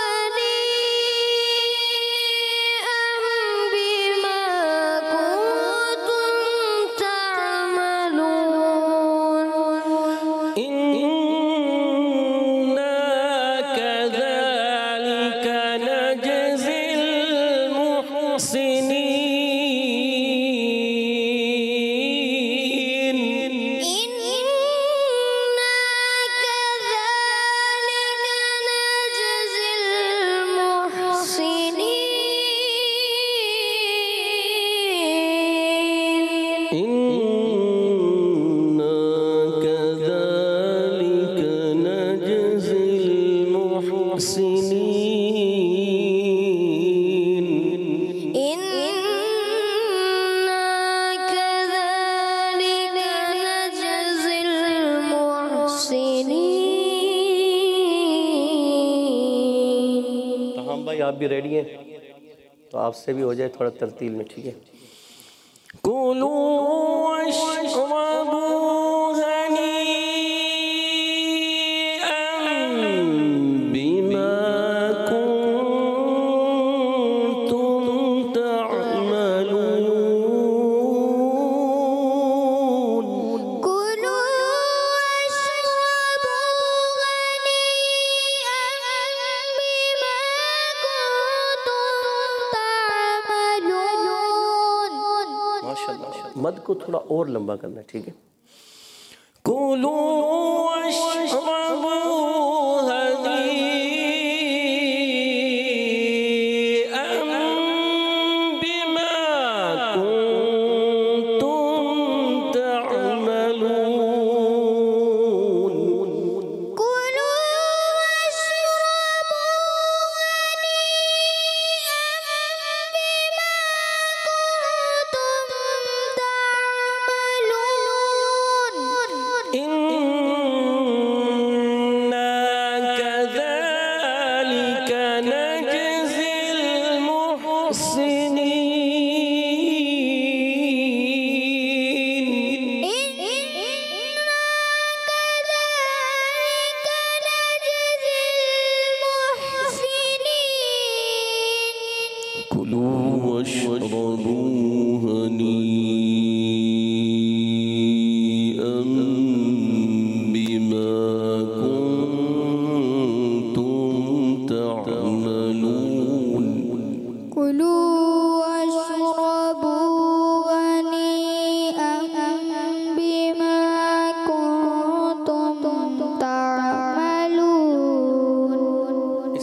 هنيئا بما كنتم تعملون. إنا كذلك نجزي المحسنين. إنا كذلك نجزي المحسنين. إنا كذلك نجزي المحسنين. إنا كذلك نجزي المحسنين. तो हम भाई आप भी रेडी हैं तो आपसे भी हो जाए थोड़ा तरतील में, ठीक है। कुलू वश्रबू हनीअन बिमा कुंतुम तअमलून। كلوا واشربوا هنيئا بما كنتم تعملون. माशाल्लाह। मद को थोड़ा और लंबा करना है, ठीक है। कुलू वश्रबू हनीअन बिमा कुंतुम तअमलून।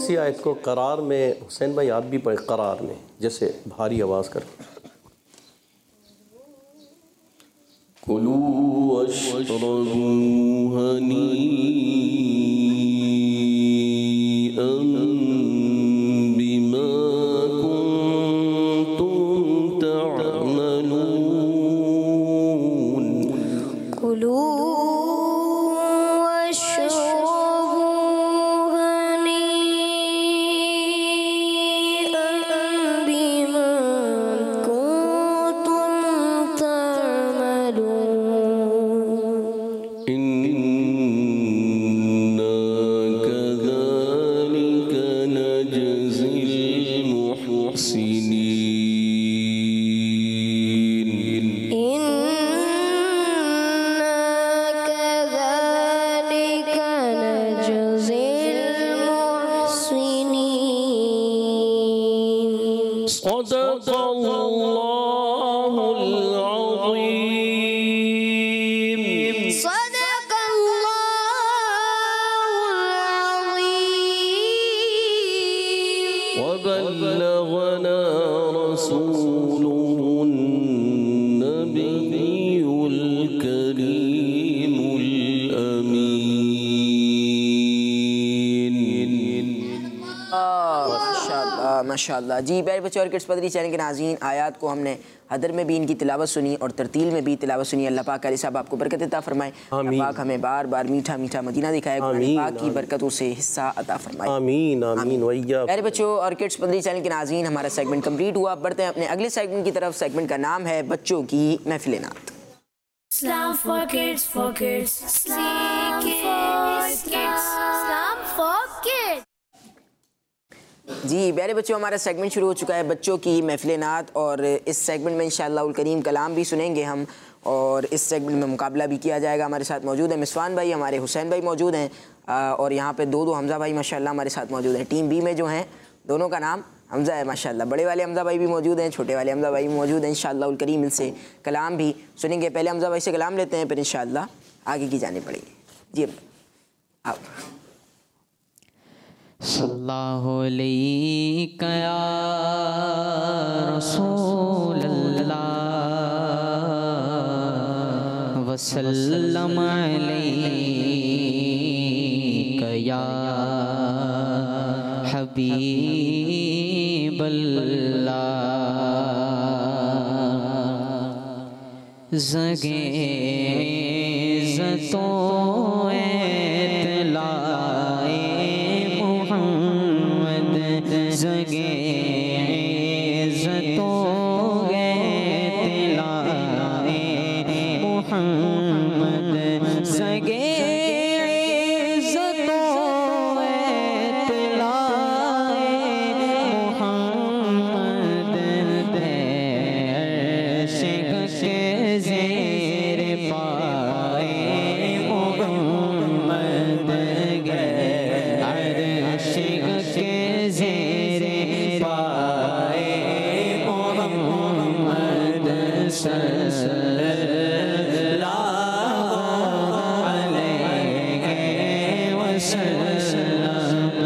इसी आयत को करार में हुसैन भाई आप भी पढ़े, करार में जैसे भारी आवाज़ कर। कुलू वश्रबू हनीअन बिमा कुंतुम तअमलून। कुलू माशाअल्लाह। जी प्यारे बच्चों और किड्स पदरी चैनल के नाज़रीन, आयात को हमने हदर में भी इनकी तिलावत सुनी और तरतील में भी तिलावत सुनी। अल्लाह पाक कारी साहब आपको बरकत अता फरमाए। अल्लाह पाक हमें बार बार मीठा मीठा मदीना दिखाए, कुरान पाक की बरकतों से हिस्सा अता फरमाए। आमीन आमीन वैया। प्यारे बच्चों और किड्स पदरी चैनल के नाज़रीन, हमारा सेगमेंट कंप्लीट हुआ। बढ़ते हैं अपने अगले सेगमेंट की तरफ। सेगमेंट का नाम है बच्चों की महफिल नात। Islam for kids, for kids, Islam for kids, Islam for kids. जी प्यारे बच्चों, हमारा सेगमेंट शुरू हो चुका है बच्चों की महफिल नात, और इस सेगमेंट में इंशाअल्लाह उल करीम कलाम भी सुनेंगे हम, और इस सेगमेंट में मुकाबला भी किया जाएगा। हमारे साथ मौजूद है मिसवान भाई, हमारे हुसैन भाई मौजूद हैं, और यहाँ पे दो दो हमज़ा भाई माशाअल्लाह हमारे साथ मौजूद हैं। टीम बी में जो हैं दोनों का नाम हमज़ा है माशाअल्लाह। बड़े वाले हमज़ा भाई भी मौजूद हैं, छोटे वाले हमज़ा भाई भी मौजूद हैं। इंशाअल्लाह उल करीम इनसे कलाम भी सुनेंगे। पहले हमज़ा भाई से कलाम लेते हैं, फिर इंशाअल्लाह आगे की जानी पड़ेगी। जी आप सल्लल्लाहु अलैहि या रसूल अल्लाह वसल्लम अलैका या हबीब अल्लाह। ज़गे ज़तो जगे इज़्ज़तो तिलाए मुहम्मद, जगे इज़्ज़तो तिलाए मुहम्मद। अर्श के ज़ेर पाए मुहम्मद, अर्श के ज़ेर पाए मुहम्मद सल्लल्लाहु अलैहि वसल्लम,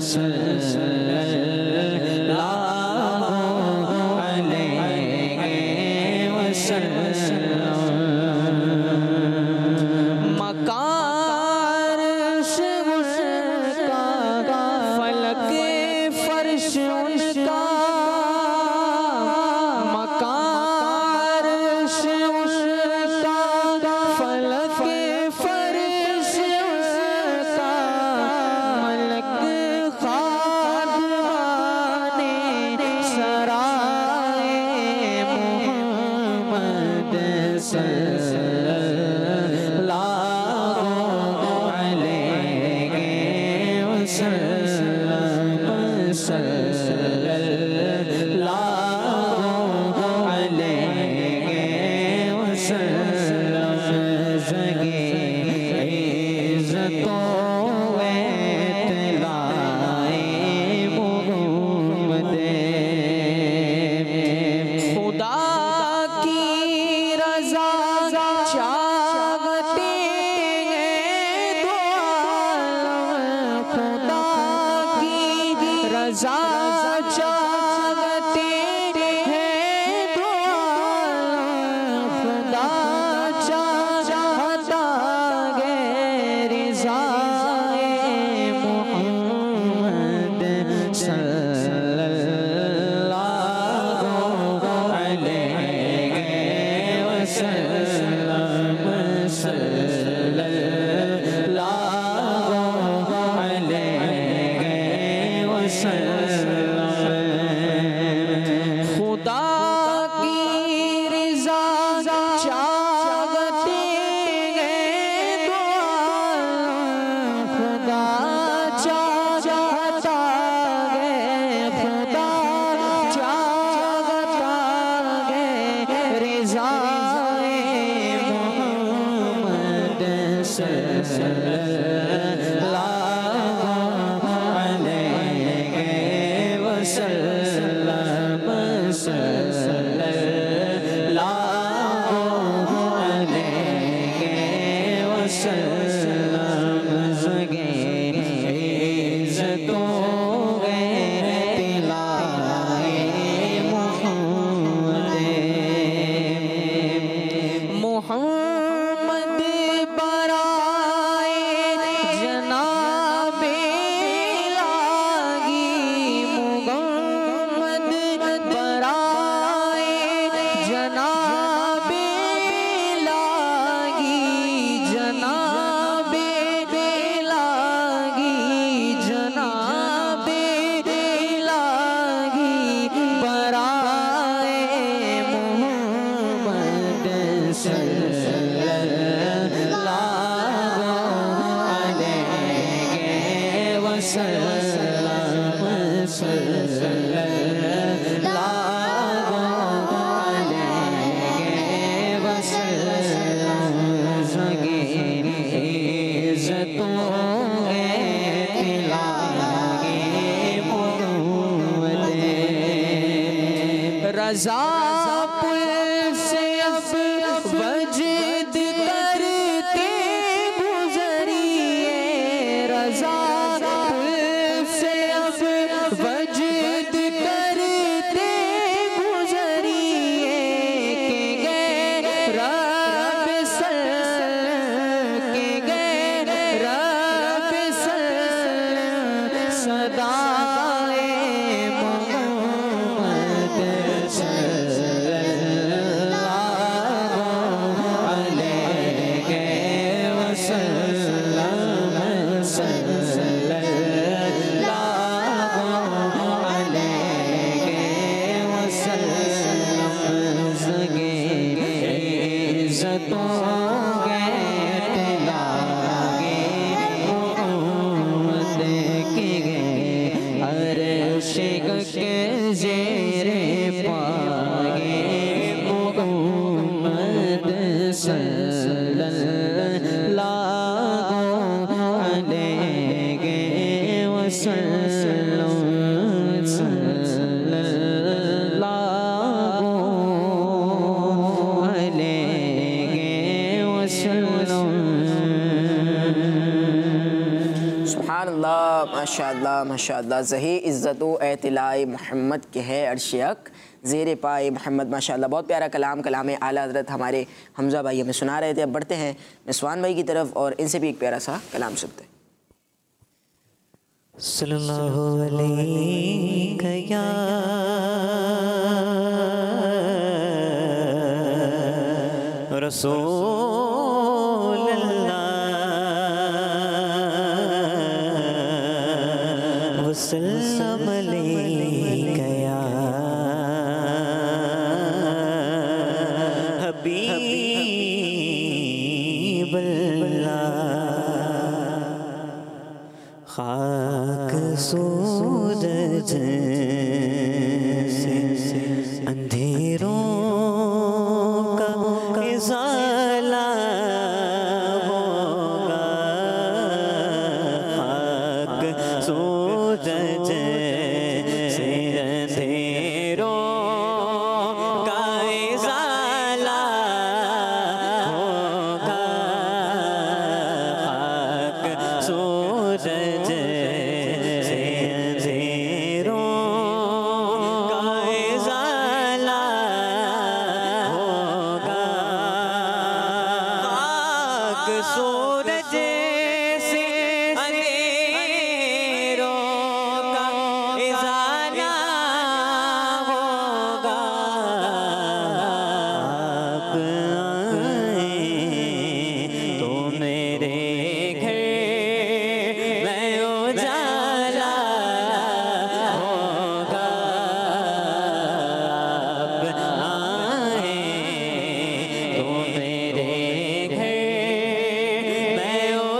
सल्लल्लाहु अलैहि वसल्लम। मकार उनका फलक फर्श उनका, मकार उनका फलक फर्श उनका, मलक खादमाने सराए मुहम्मद सल्लल्लाहु अलैहि वसल्लम, सल्लल्लाहु अलैहि वसल्लम। ज़गे इज़्ज़तो तिलाए मुहम्मद, खुदा की रज़ा चाहते हैं दो आलम, खुदा की रज़ा पुल से अब वजद करते गुज़रिए, रज़ा पुल से अब वजद करते गुज़रिए, के गए रब सल के गए रब सल सदाए माशाअल्लाह माशाअल्लाह ज़ही इज़्ज़त व एतिलाई मोहम्मद के है अर्शयक ज़ेर पाए मोहम्मद। माशाअल्लाह बहुत प्यारा कलाम कलाम आला हज़रत हमारे हमज़ा भाई हमें सुना रहे थे। अब बढ़ते हैं निस्वान भाई की तरफ और इनसे भी एक प्यारा सा कलाम सुनते हैं। सल्लल्लाहु अलैहि या रसूल वसल्लम अलैका या हबीब अल्लाह। खाक सूरज से अंधेरों का इज़ाला होगा, खाक सूरज से अंधेरों का इज़ाला होगा, खाक सूरज से अंधेरों का इज़ाला होगा, खाक सूरज से अंधेरों का इज़ाला होगा। आप आए तो मेरे घर में उजाला होगा, आप आए तो मेरे घर में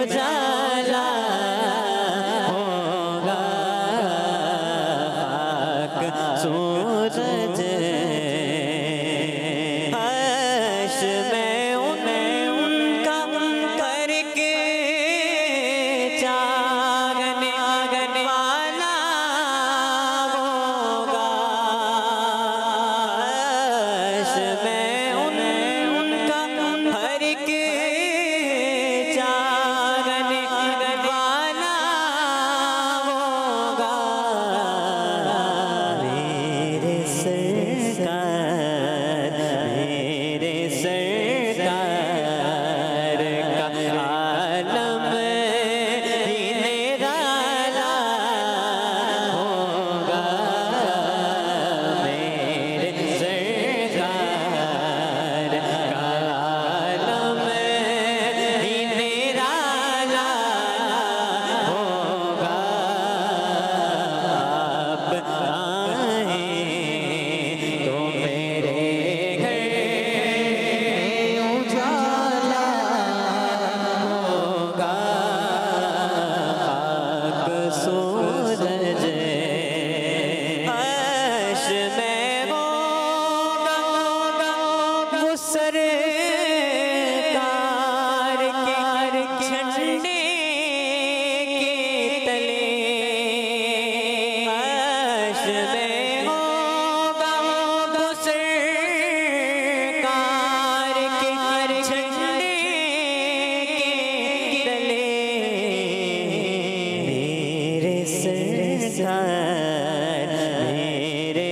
सरकार मेरे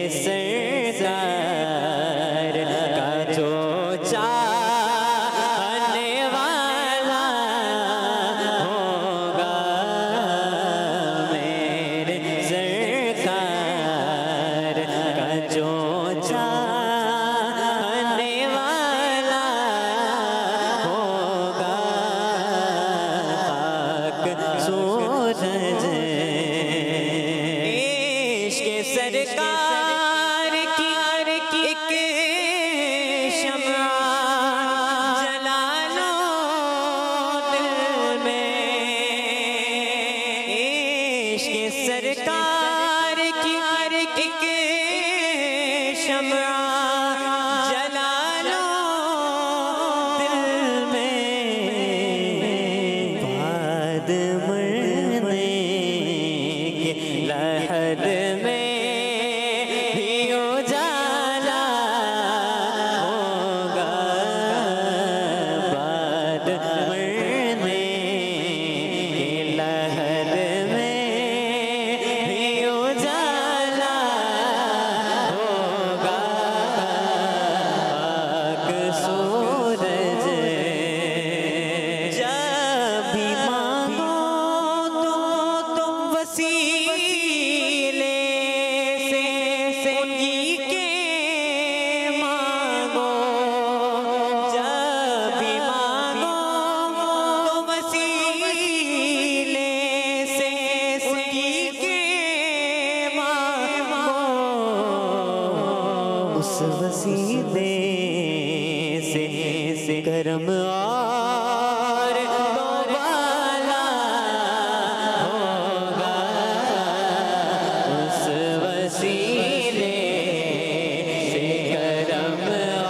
सरकार का जो चाहने वाला होगा, मेरे सरकार का जो चाहने वाला होगा, पाक सूरज इश्क़ सरकार की एक शम्आ जला लो दिल में, इश्क़ सरकार की एक शम्आ जला लो दिल में, बाद मरने के लहद में भी उजाला होगा, बाद मरने के लहद में भी उजाला होगा, पाक सूरज जब भी मांगो तो तुम वसीले से उन्हीं के मांगो, जब भी मांगो तो वसीले से उन्हीं के मांगो, उस वसीले से से करम और दोबाला होगा, उस वसीले से करम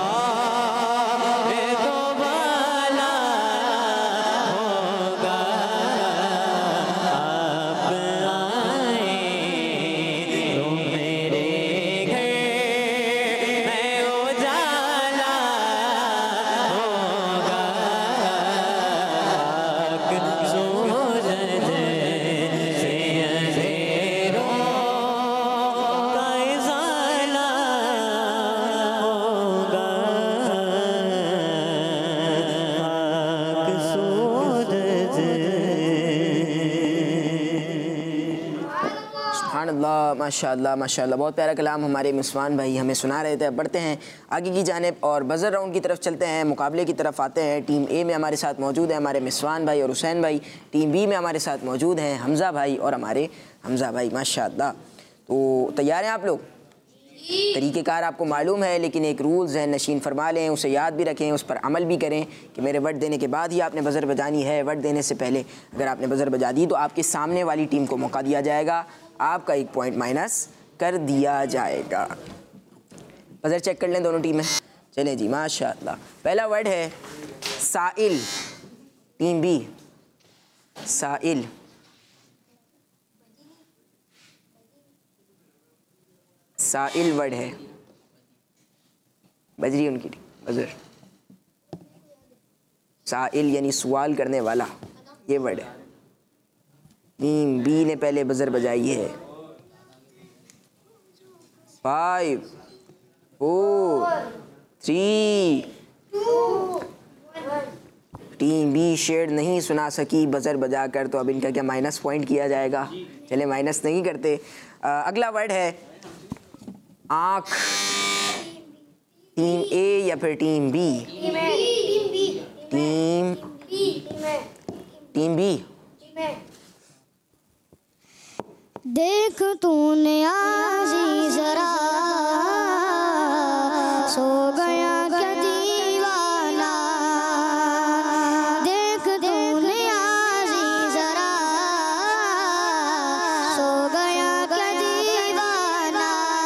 और दोबाला होगा, आप आए तो मेरे घर मैं उजाला होगा, पाक सूरज से अंधेरों का इज़ाला होगा, पाक सूरज। सुभानअल्लाह, माशाअल्लाह माशाअल्लाह, बहुत प्यारा कलाम हमारे मुस्मान भाई हमें सुना रहे थे। अब बढ़ते हैं आगे की जानिब और बज़र राउंड की तरफ चलते हैं, मुकाबले की तरफ आते हैं। टीम ए में हमारे साथ मौजूद है हमारे मुस्मान भाई और हुसैन भाई, टीम बी में हमारे साथ मौजूद हैं हमज़ा भाई और हमारे हमज़ा भाई, माशाअल्लाह। तो तैयार हैं आप लोग? तरीक़ेकार आपको मालूम है, लेकिन एक रूल्स है, नशीन फरमा लें, उसे याद भी रखें, उस पर अमल भी करें कि मेरे वर्ड देने के बाद ही आपने बज़र बजानी है। वर्ड देने से पहले अगर आपने बज़र बजा दी तो आपके सामने वाली टीम को मौका दिया जाएगा, आपका एक पॉइंट माइनस कर दिया जाएगा। बज़र चेक कर लें दोनों टीमें। चलें जी, माशाअल्लाह। पहला वर्ड है साइल, टीम बी साइल। साइल वर्ड है, बजरी उनकी टीम, बज़र। साइल यानी सवाल करने वाला, ये वर्ड है। टीम बी ने पहले बज़र बजाई है। Five four three, team B शेड नहीं सुना सकी बज़र बजाकर, तो अब इनका क्या माइनस पॉइंट किया जाएगा? चले माइनस नहीं करते। आ, अगला वर्ड है आँख, टीम ए या फिर team B? Team team B. देख तूने आजी जरा सो गया क्या दीवाना, देख तूने आजी जरा सो गया क्या दीवाना,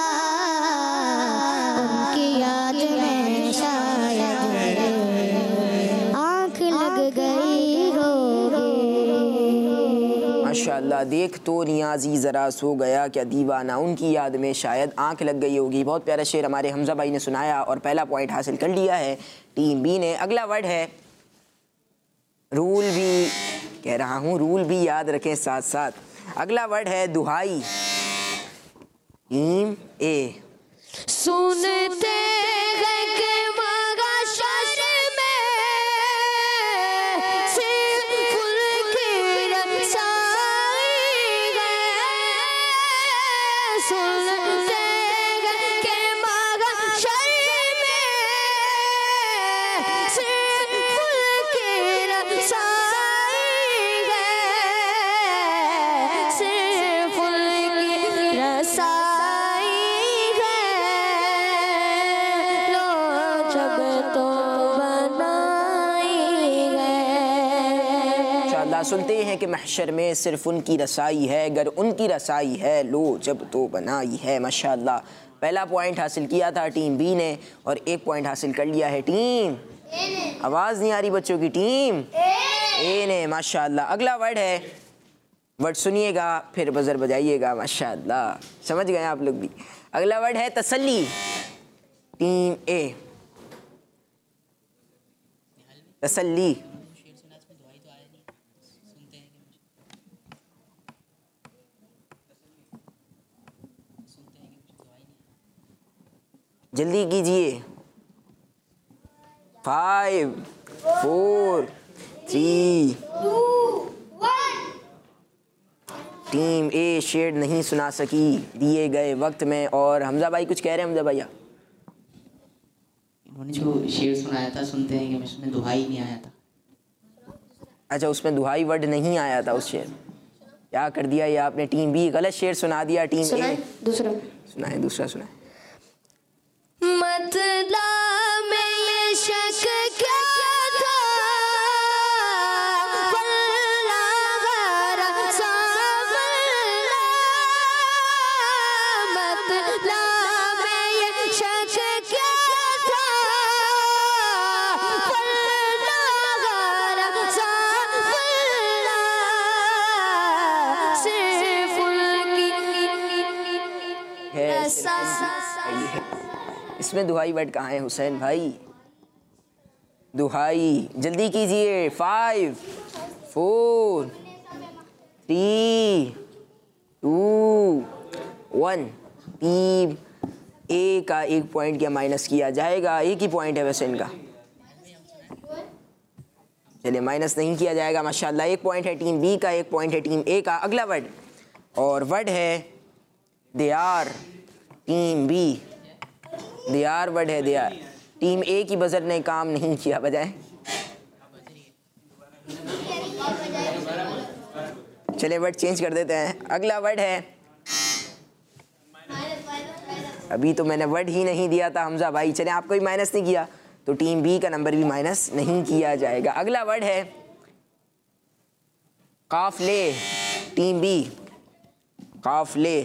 उनकी याद में शायद आँख लग गई होगी। माशाअल्लाह, देख तो नियाजी ज़रा सो गया क्या दीवाना, उनकी याद में शायद आंख लग गई होगी। बहुत प्यारा शेर हमारे हमज़ा भाई ने सुनाया और पहला पॉइंट हासिल कर लिया है टीम बी ने। अगला वर्ड है रूल, भी कह रहा हूँ रूल भी याद रखें साथ साथ। अगला वर्ड है दुहाई, टीम ए। सुनते हैं कि महशर में सिर्फ उनकी रसाई है। सुनते हैं कि महशर में सिर्फ उनकी रसाई है। सिर्फ उनकी रसाई सुनते हैं कि महशर में सिर्फ उनकी रसाई है, अगर उनकी रसाई है लो जब तो बनाई है। माशाल्लाह, पहला पॉइंट हासिल किया था टीम बी ने और एक पॉइंट हासिल कर लिया है टीम, आवाज़ नहीं आ रही बच्चों की, टीम ए ने। माशाल्लाह, अगला वर्ड है, वर्ड सुनिएगा फिर बजर बजाइएगा। माशाल्लाह, समझ गए आप लोग भी। अगला वर्ड है तसल्ली, टीम ए। तसल्ली, जल्दी कीजिए। Five four three team A शेर नहीं सुना सकी दिए गए वक्त में। और हमजा भाई कुछ कह रहे हैं, हमजा भैया? उन्होंने जो शेर सुनाया था सुनते हैं कि उसमें दुहाई नहीं आया था। अच्छा, उसमें दुहाई वर्ड नहीं आया था उस शेर। क्या कर दिया ये आपने, टीम बी गलत शेर सुना दिया। टीम ए दूसरा सुनाए, दूसरा सुनाए। मतलब में ये शक क्या था, वल्लाह रसूलुल्लाह। मतलब में ये शक क्या था, वल्लाह रसूलुल्लाह। सिर्फ उनकी रसा। इसमें दुहाई वर्ड कहाँ है हुसैन भाई? दुहाई, जल्दी कीजिए। Five four three two one. Team A का एक पॉइंट क्या माइनस किया जाएगा? एक ही पॉइंट है वैसे इनका, चलिए माइनस नहीं किया जाएगा। माशाल्लाह, एक पॉइंट है टीम बी का, एक पॉइंट है टीम ए का। अगला वर्ड, और वर्ड है they are, team B. They are word है, दे आर। टीम ए की बजर ने काम नहीं किया, बजाय। चले वर्ड चेंज कर देते हैं। अगला वर्ड है, अभी तो मैंने वर्ड ही नहीं दिया था हमजा भाई, चले आपको भी माइनस नहीं किया तो टीम बी का नंबर भी माइनस नहीं किया जाएगा। अगला वर्ड है काफले, टीम बी। काफले,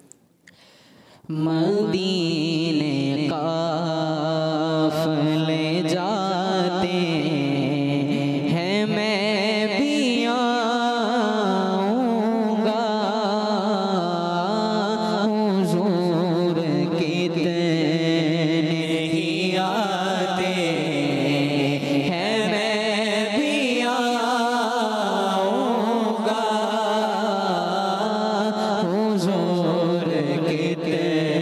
मदीने काफले जाते हैं, मैं भी आऊँगा। हुजूर कितने ही आते हैं, मैं भी आऊँगा। हुजूर कितने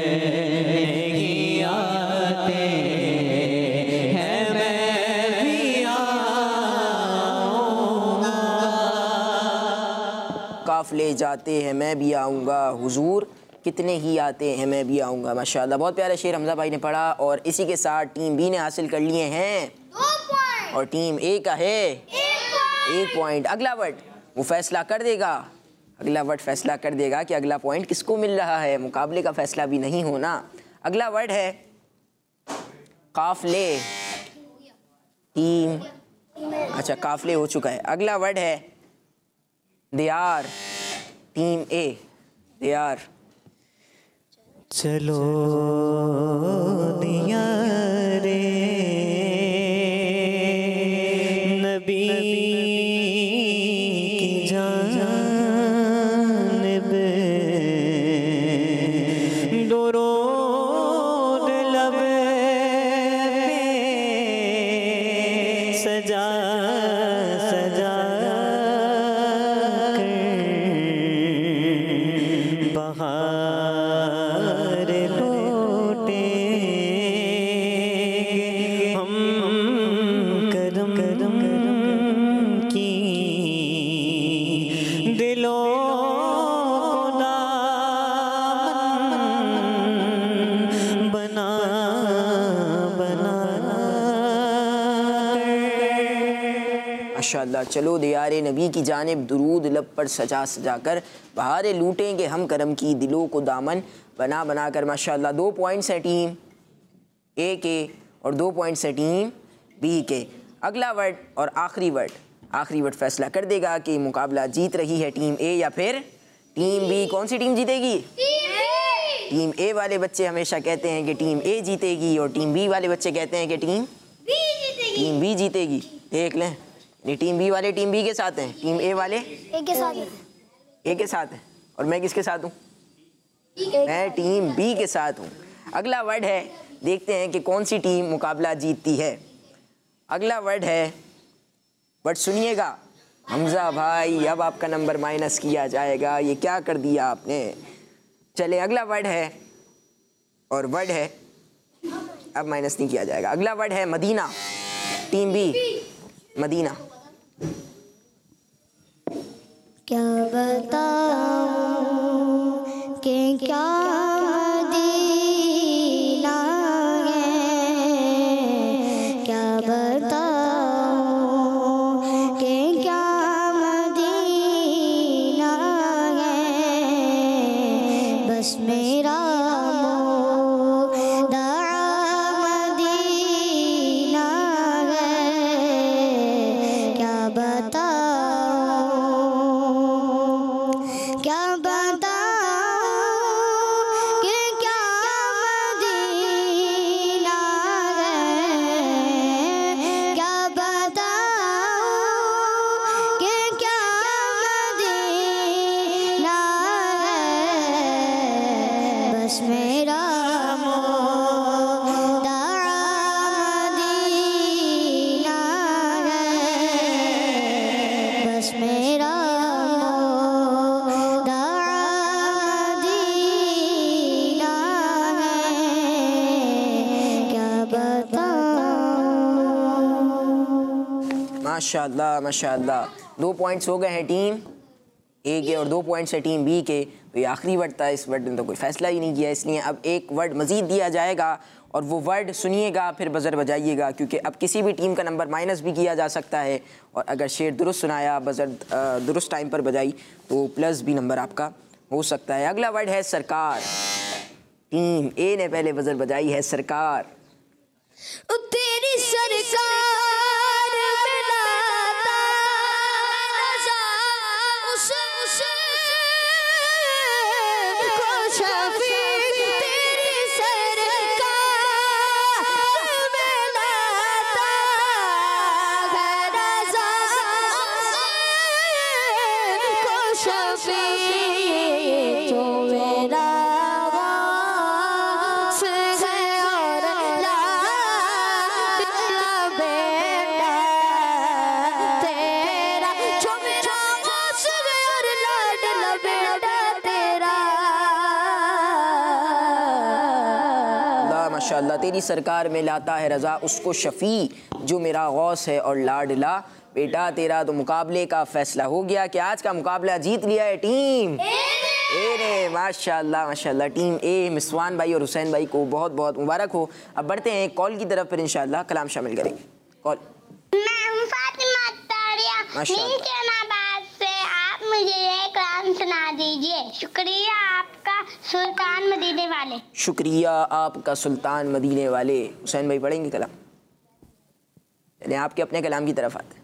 काफले जाते हैं मैं भी आऊँगा, हुजूर कितने ही आते हैं मैं भी आऊँगा। माशाल्लाह, बहुत प्यारा शेर हमजा भाई ने पढ़ा और इसी के साथ टीम बी ने हासिल कर लिए हैं और टीम ए का है एक पॉइंट। अगला वर्ड वो फैसला कर देगा, अगला वर्ड फैसला कर देगा कि अगला पॉइंट किसको मिल रहा है। मुकाबले का फैसला भी नहीं होना। अगला वर्ड है काफले, टीम, अच्छा काफले हो चुका है। अगला वर्ड है they are, team A. They are, चलो दिया रे नबी की जानिब, दुरूद लब पे सजा सजा कर बहार माशाअल्लाह। चलो दियारे नबी की जानिब दुरूद लब पर सजा सजा कर, बहारे लूटेंगे हम करम की, दिलों को दामन बना बना कर। माशाअल्लाह। दो पॉइंट्स हैं टीम ए के और दो पॉइंट्स हैं टीम बी के। अगला वर्ड और आखिरी वर्ड, आखिरी वर्ड फैसला कर देगा कि मुकाबला जीत रही है टीम ए या फिर टीम बी। कौन सी टीम जीतेगी? टीम ए वाले बच्चे हमेशा कहते हैं कि टीम ए जीतेगी और टीम बी वाले बच्चे कहते हैं कि टीम बी जीतेगी। टीम बी जीतेगी। देख लें, ये टीम बी वाले टीम बी के साथ हैं, टीम ए वाले ए के साथ ए के साथ हैं। और मैं किसके साथ हूँ? मैं टीम बी के साथ हूँ। अगला वर्ड है, देखते हैं कि कौन सी टीम मुकाबला जीतती है। अगला वर्ड है, वर्ड सुनिएगा हमजा भाई, अब आपका नंबर माइनस किया जाएगा। ये क्या कर दिया आपने? चले अगला वर्ड है और वर्ड है, अब माइनस नहीं किया जाएगा। अगला वर्ड है मदीना, टीम बी मदीना। क्या बताऊं कि क्या मदीना है, क्या बताऊं कि क्या मदीना है, बस मेरा माशाअल्लाह माशाअल्लाह। दो पॉइंट्स हो गए हैं टीम ए के और दो पॉइंट्स है टीम बी के। तो ये आखिरी वर्ड था, इस वर्ड ने तो कोई फैसला ही नहीं किया, इसलिए अब एक वर्ड मज़ीद दिया जाएगा और वो वर्ड सुनिएगा फिर बज़र बजाइएगा, क्योंकि अब किसी भी टीम का नंबर माइनस भी किया जा सकता है और अगर शेर दुरुस्त सुनाया, बज़र दुरुस्त टाइम पर बजाई तो प्लस भी नंबर आपका हो सकता है। अगला वर्ड है सरकार, टीम ए ने पहले बज़र बजाई है सरकार। तेरी सरकार माशाअल्लाह। तेरी सरकार में लाता है रज़ा उसको शफ़ी, जो मेरा गौस है और लाडला बेटा तेरा। तो मुकाबले का फैसला हो गया कि आज का मुकाबला जीत लिया है टीम ए ने। माशाअल्लाह माशाअल्लाह। टीम ए मिसवान भाई और हुसैन भाई को बहुत बहुत मुबारक हो। अब बढ़ते हैं कॉल की तरफ, फिर इंशाअल्लाह कलाम शामिल करेंगे। कॉल मैं हूं फातिमा तारिया नीम के नाबाद से, आप मुझे ये कलाम सुना दीजिए। शुक्रिया आपका सुल्तान मदीने वाले। शुक्रिया आपका सुल्तान मदीने वाले। हुसैन भाई पढ़ेंगे कलाम? चलिए आपके अपने कलाम की तरफ आते हैं।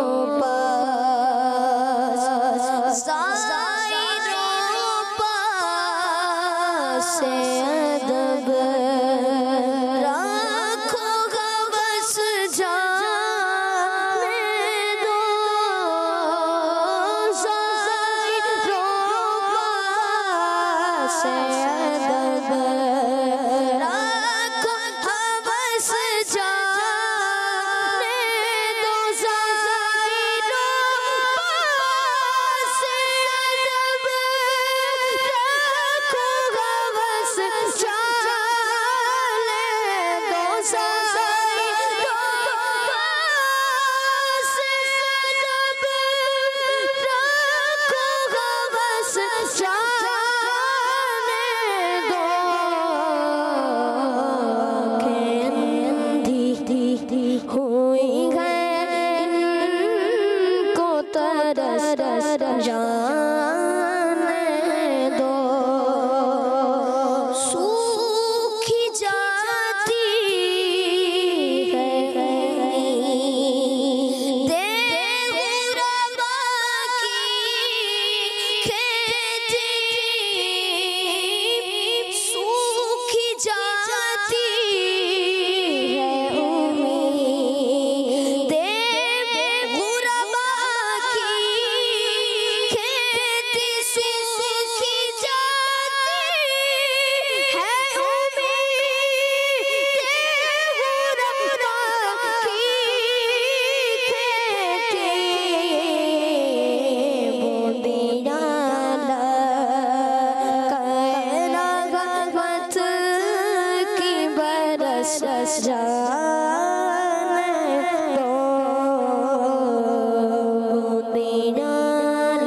Zairo pa से अदब रखोगा बस जाने दो ज़ाहिरों से अदब रखोगा बस जाने दो ज़ाहिरों से अदब रखोगा बस जाने दो ज़ाहिरों से अदब रखोगा बस जाने दो के अंधी हुई है इनको तरस जाने दो सूखी जाती है देवुरबा की खेती सूखी जाती है उम्मीद देवुरबा की खेती सूखी जाती है उम्मीद देवुरबा की खेती बूंदियाँ रहमत की बरस जाने दो बूंदियाँ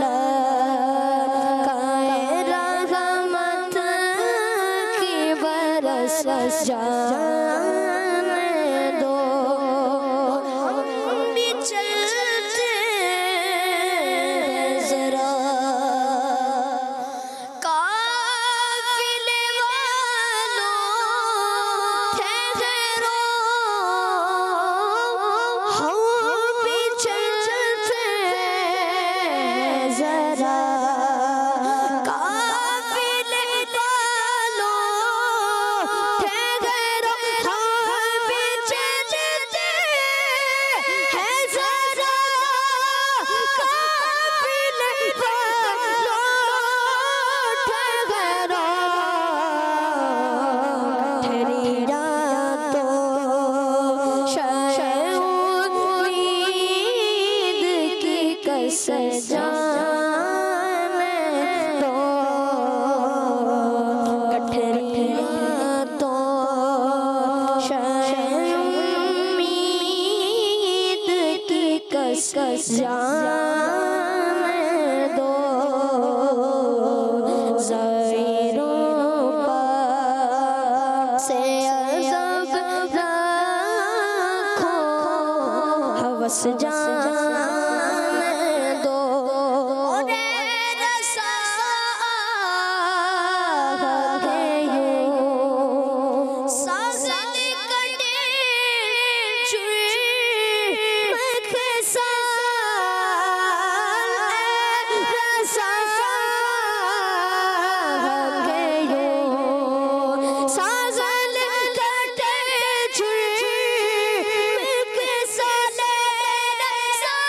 रहमत की बरस जाने दो हम भी चलते जरा काफिले वालों ठहरो हम भी चलते जरा काफिले वालों ठहरो हम भी चलते हैं जरा काफिले वालों ठहरो ठहरिया तो शायद उम्मीद की कसर जाने दो कठरिया तो शायद उम्मीद की कसर जाने दो ज़ाहिरों पर से अज़ब रखो हवस जाने दो रे रसा है यूं साज़न कटे चुर्म के साथ रसा है यूं साज़न कटे चुर्म के साथ रसा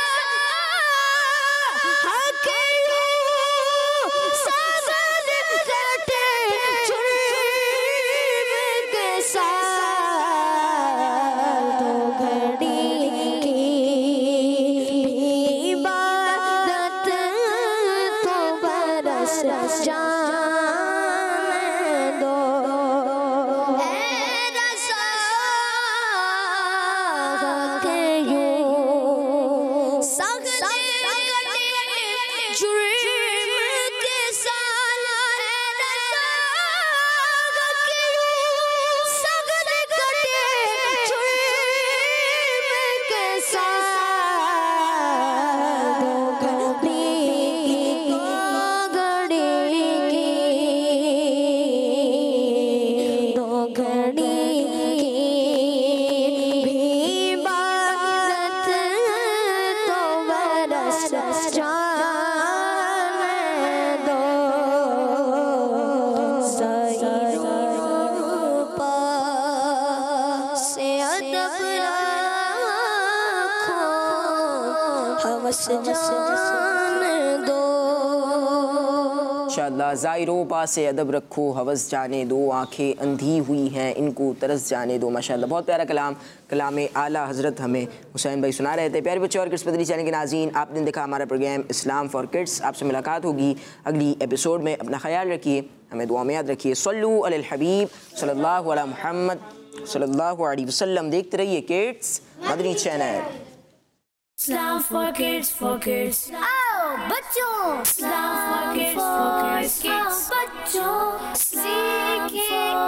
जाने दो। इंशाअल्लाह ज़ायरों पास अदब रखो हवस जाने दो, आंखें अंधी हुई हैं इनको तरस जाने दो। माशाअल्लाह बहुत प्यारा कलाम कलाम आला हज़रत हमें हुसैन भाई सुना रहे थे। प्यारे बच्चों और किड्स मदनी चैनल के नाज़रीन, आपने देखा हमारा प्रोग्राम इस्लाम फॉर किड्स। आपसे मुलाकात होगी अगली एपिसोड में। अपना ख्याल रखिए, हमें दुआ में याद रखिए। सल्लु अलल हबीब सल्लल्लाहु अला मुहम्मद सल्लल्लाहु अलैहि वसल्लम। देखते रहिए kids Madani channel. Islam for kids, for kids. आओ बच्चों, Islam for kids, for kids, kids. बच्चों सीखें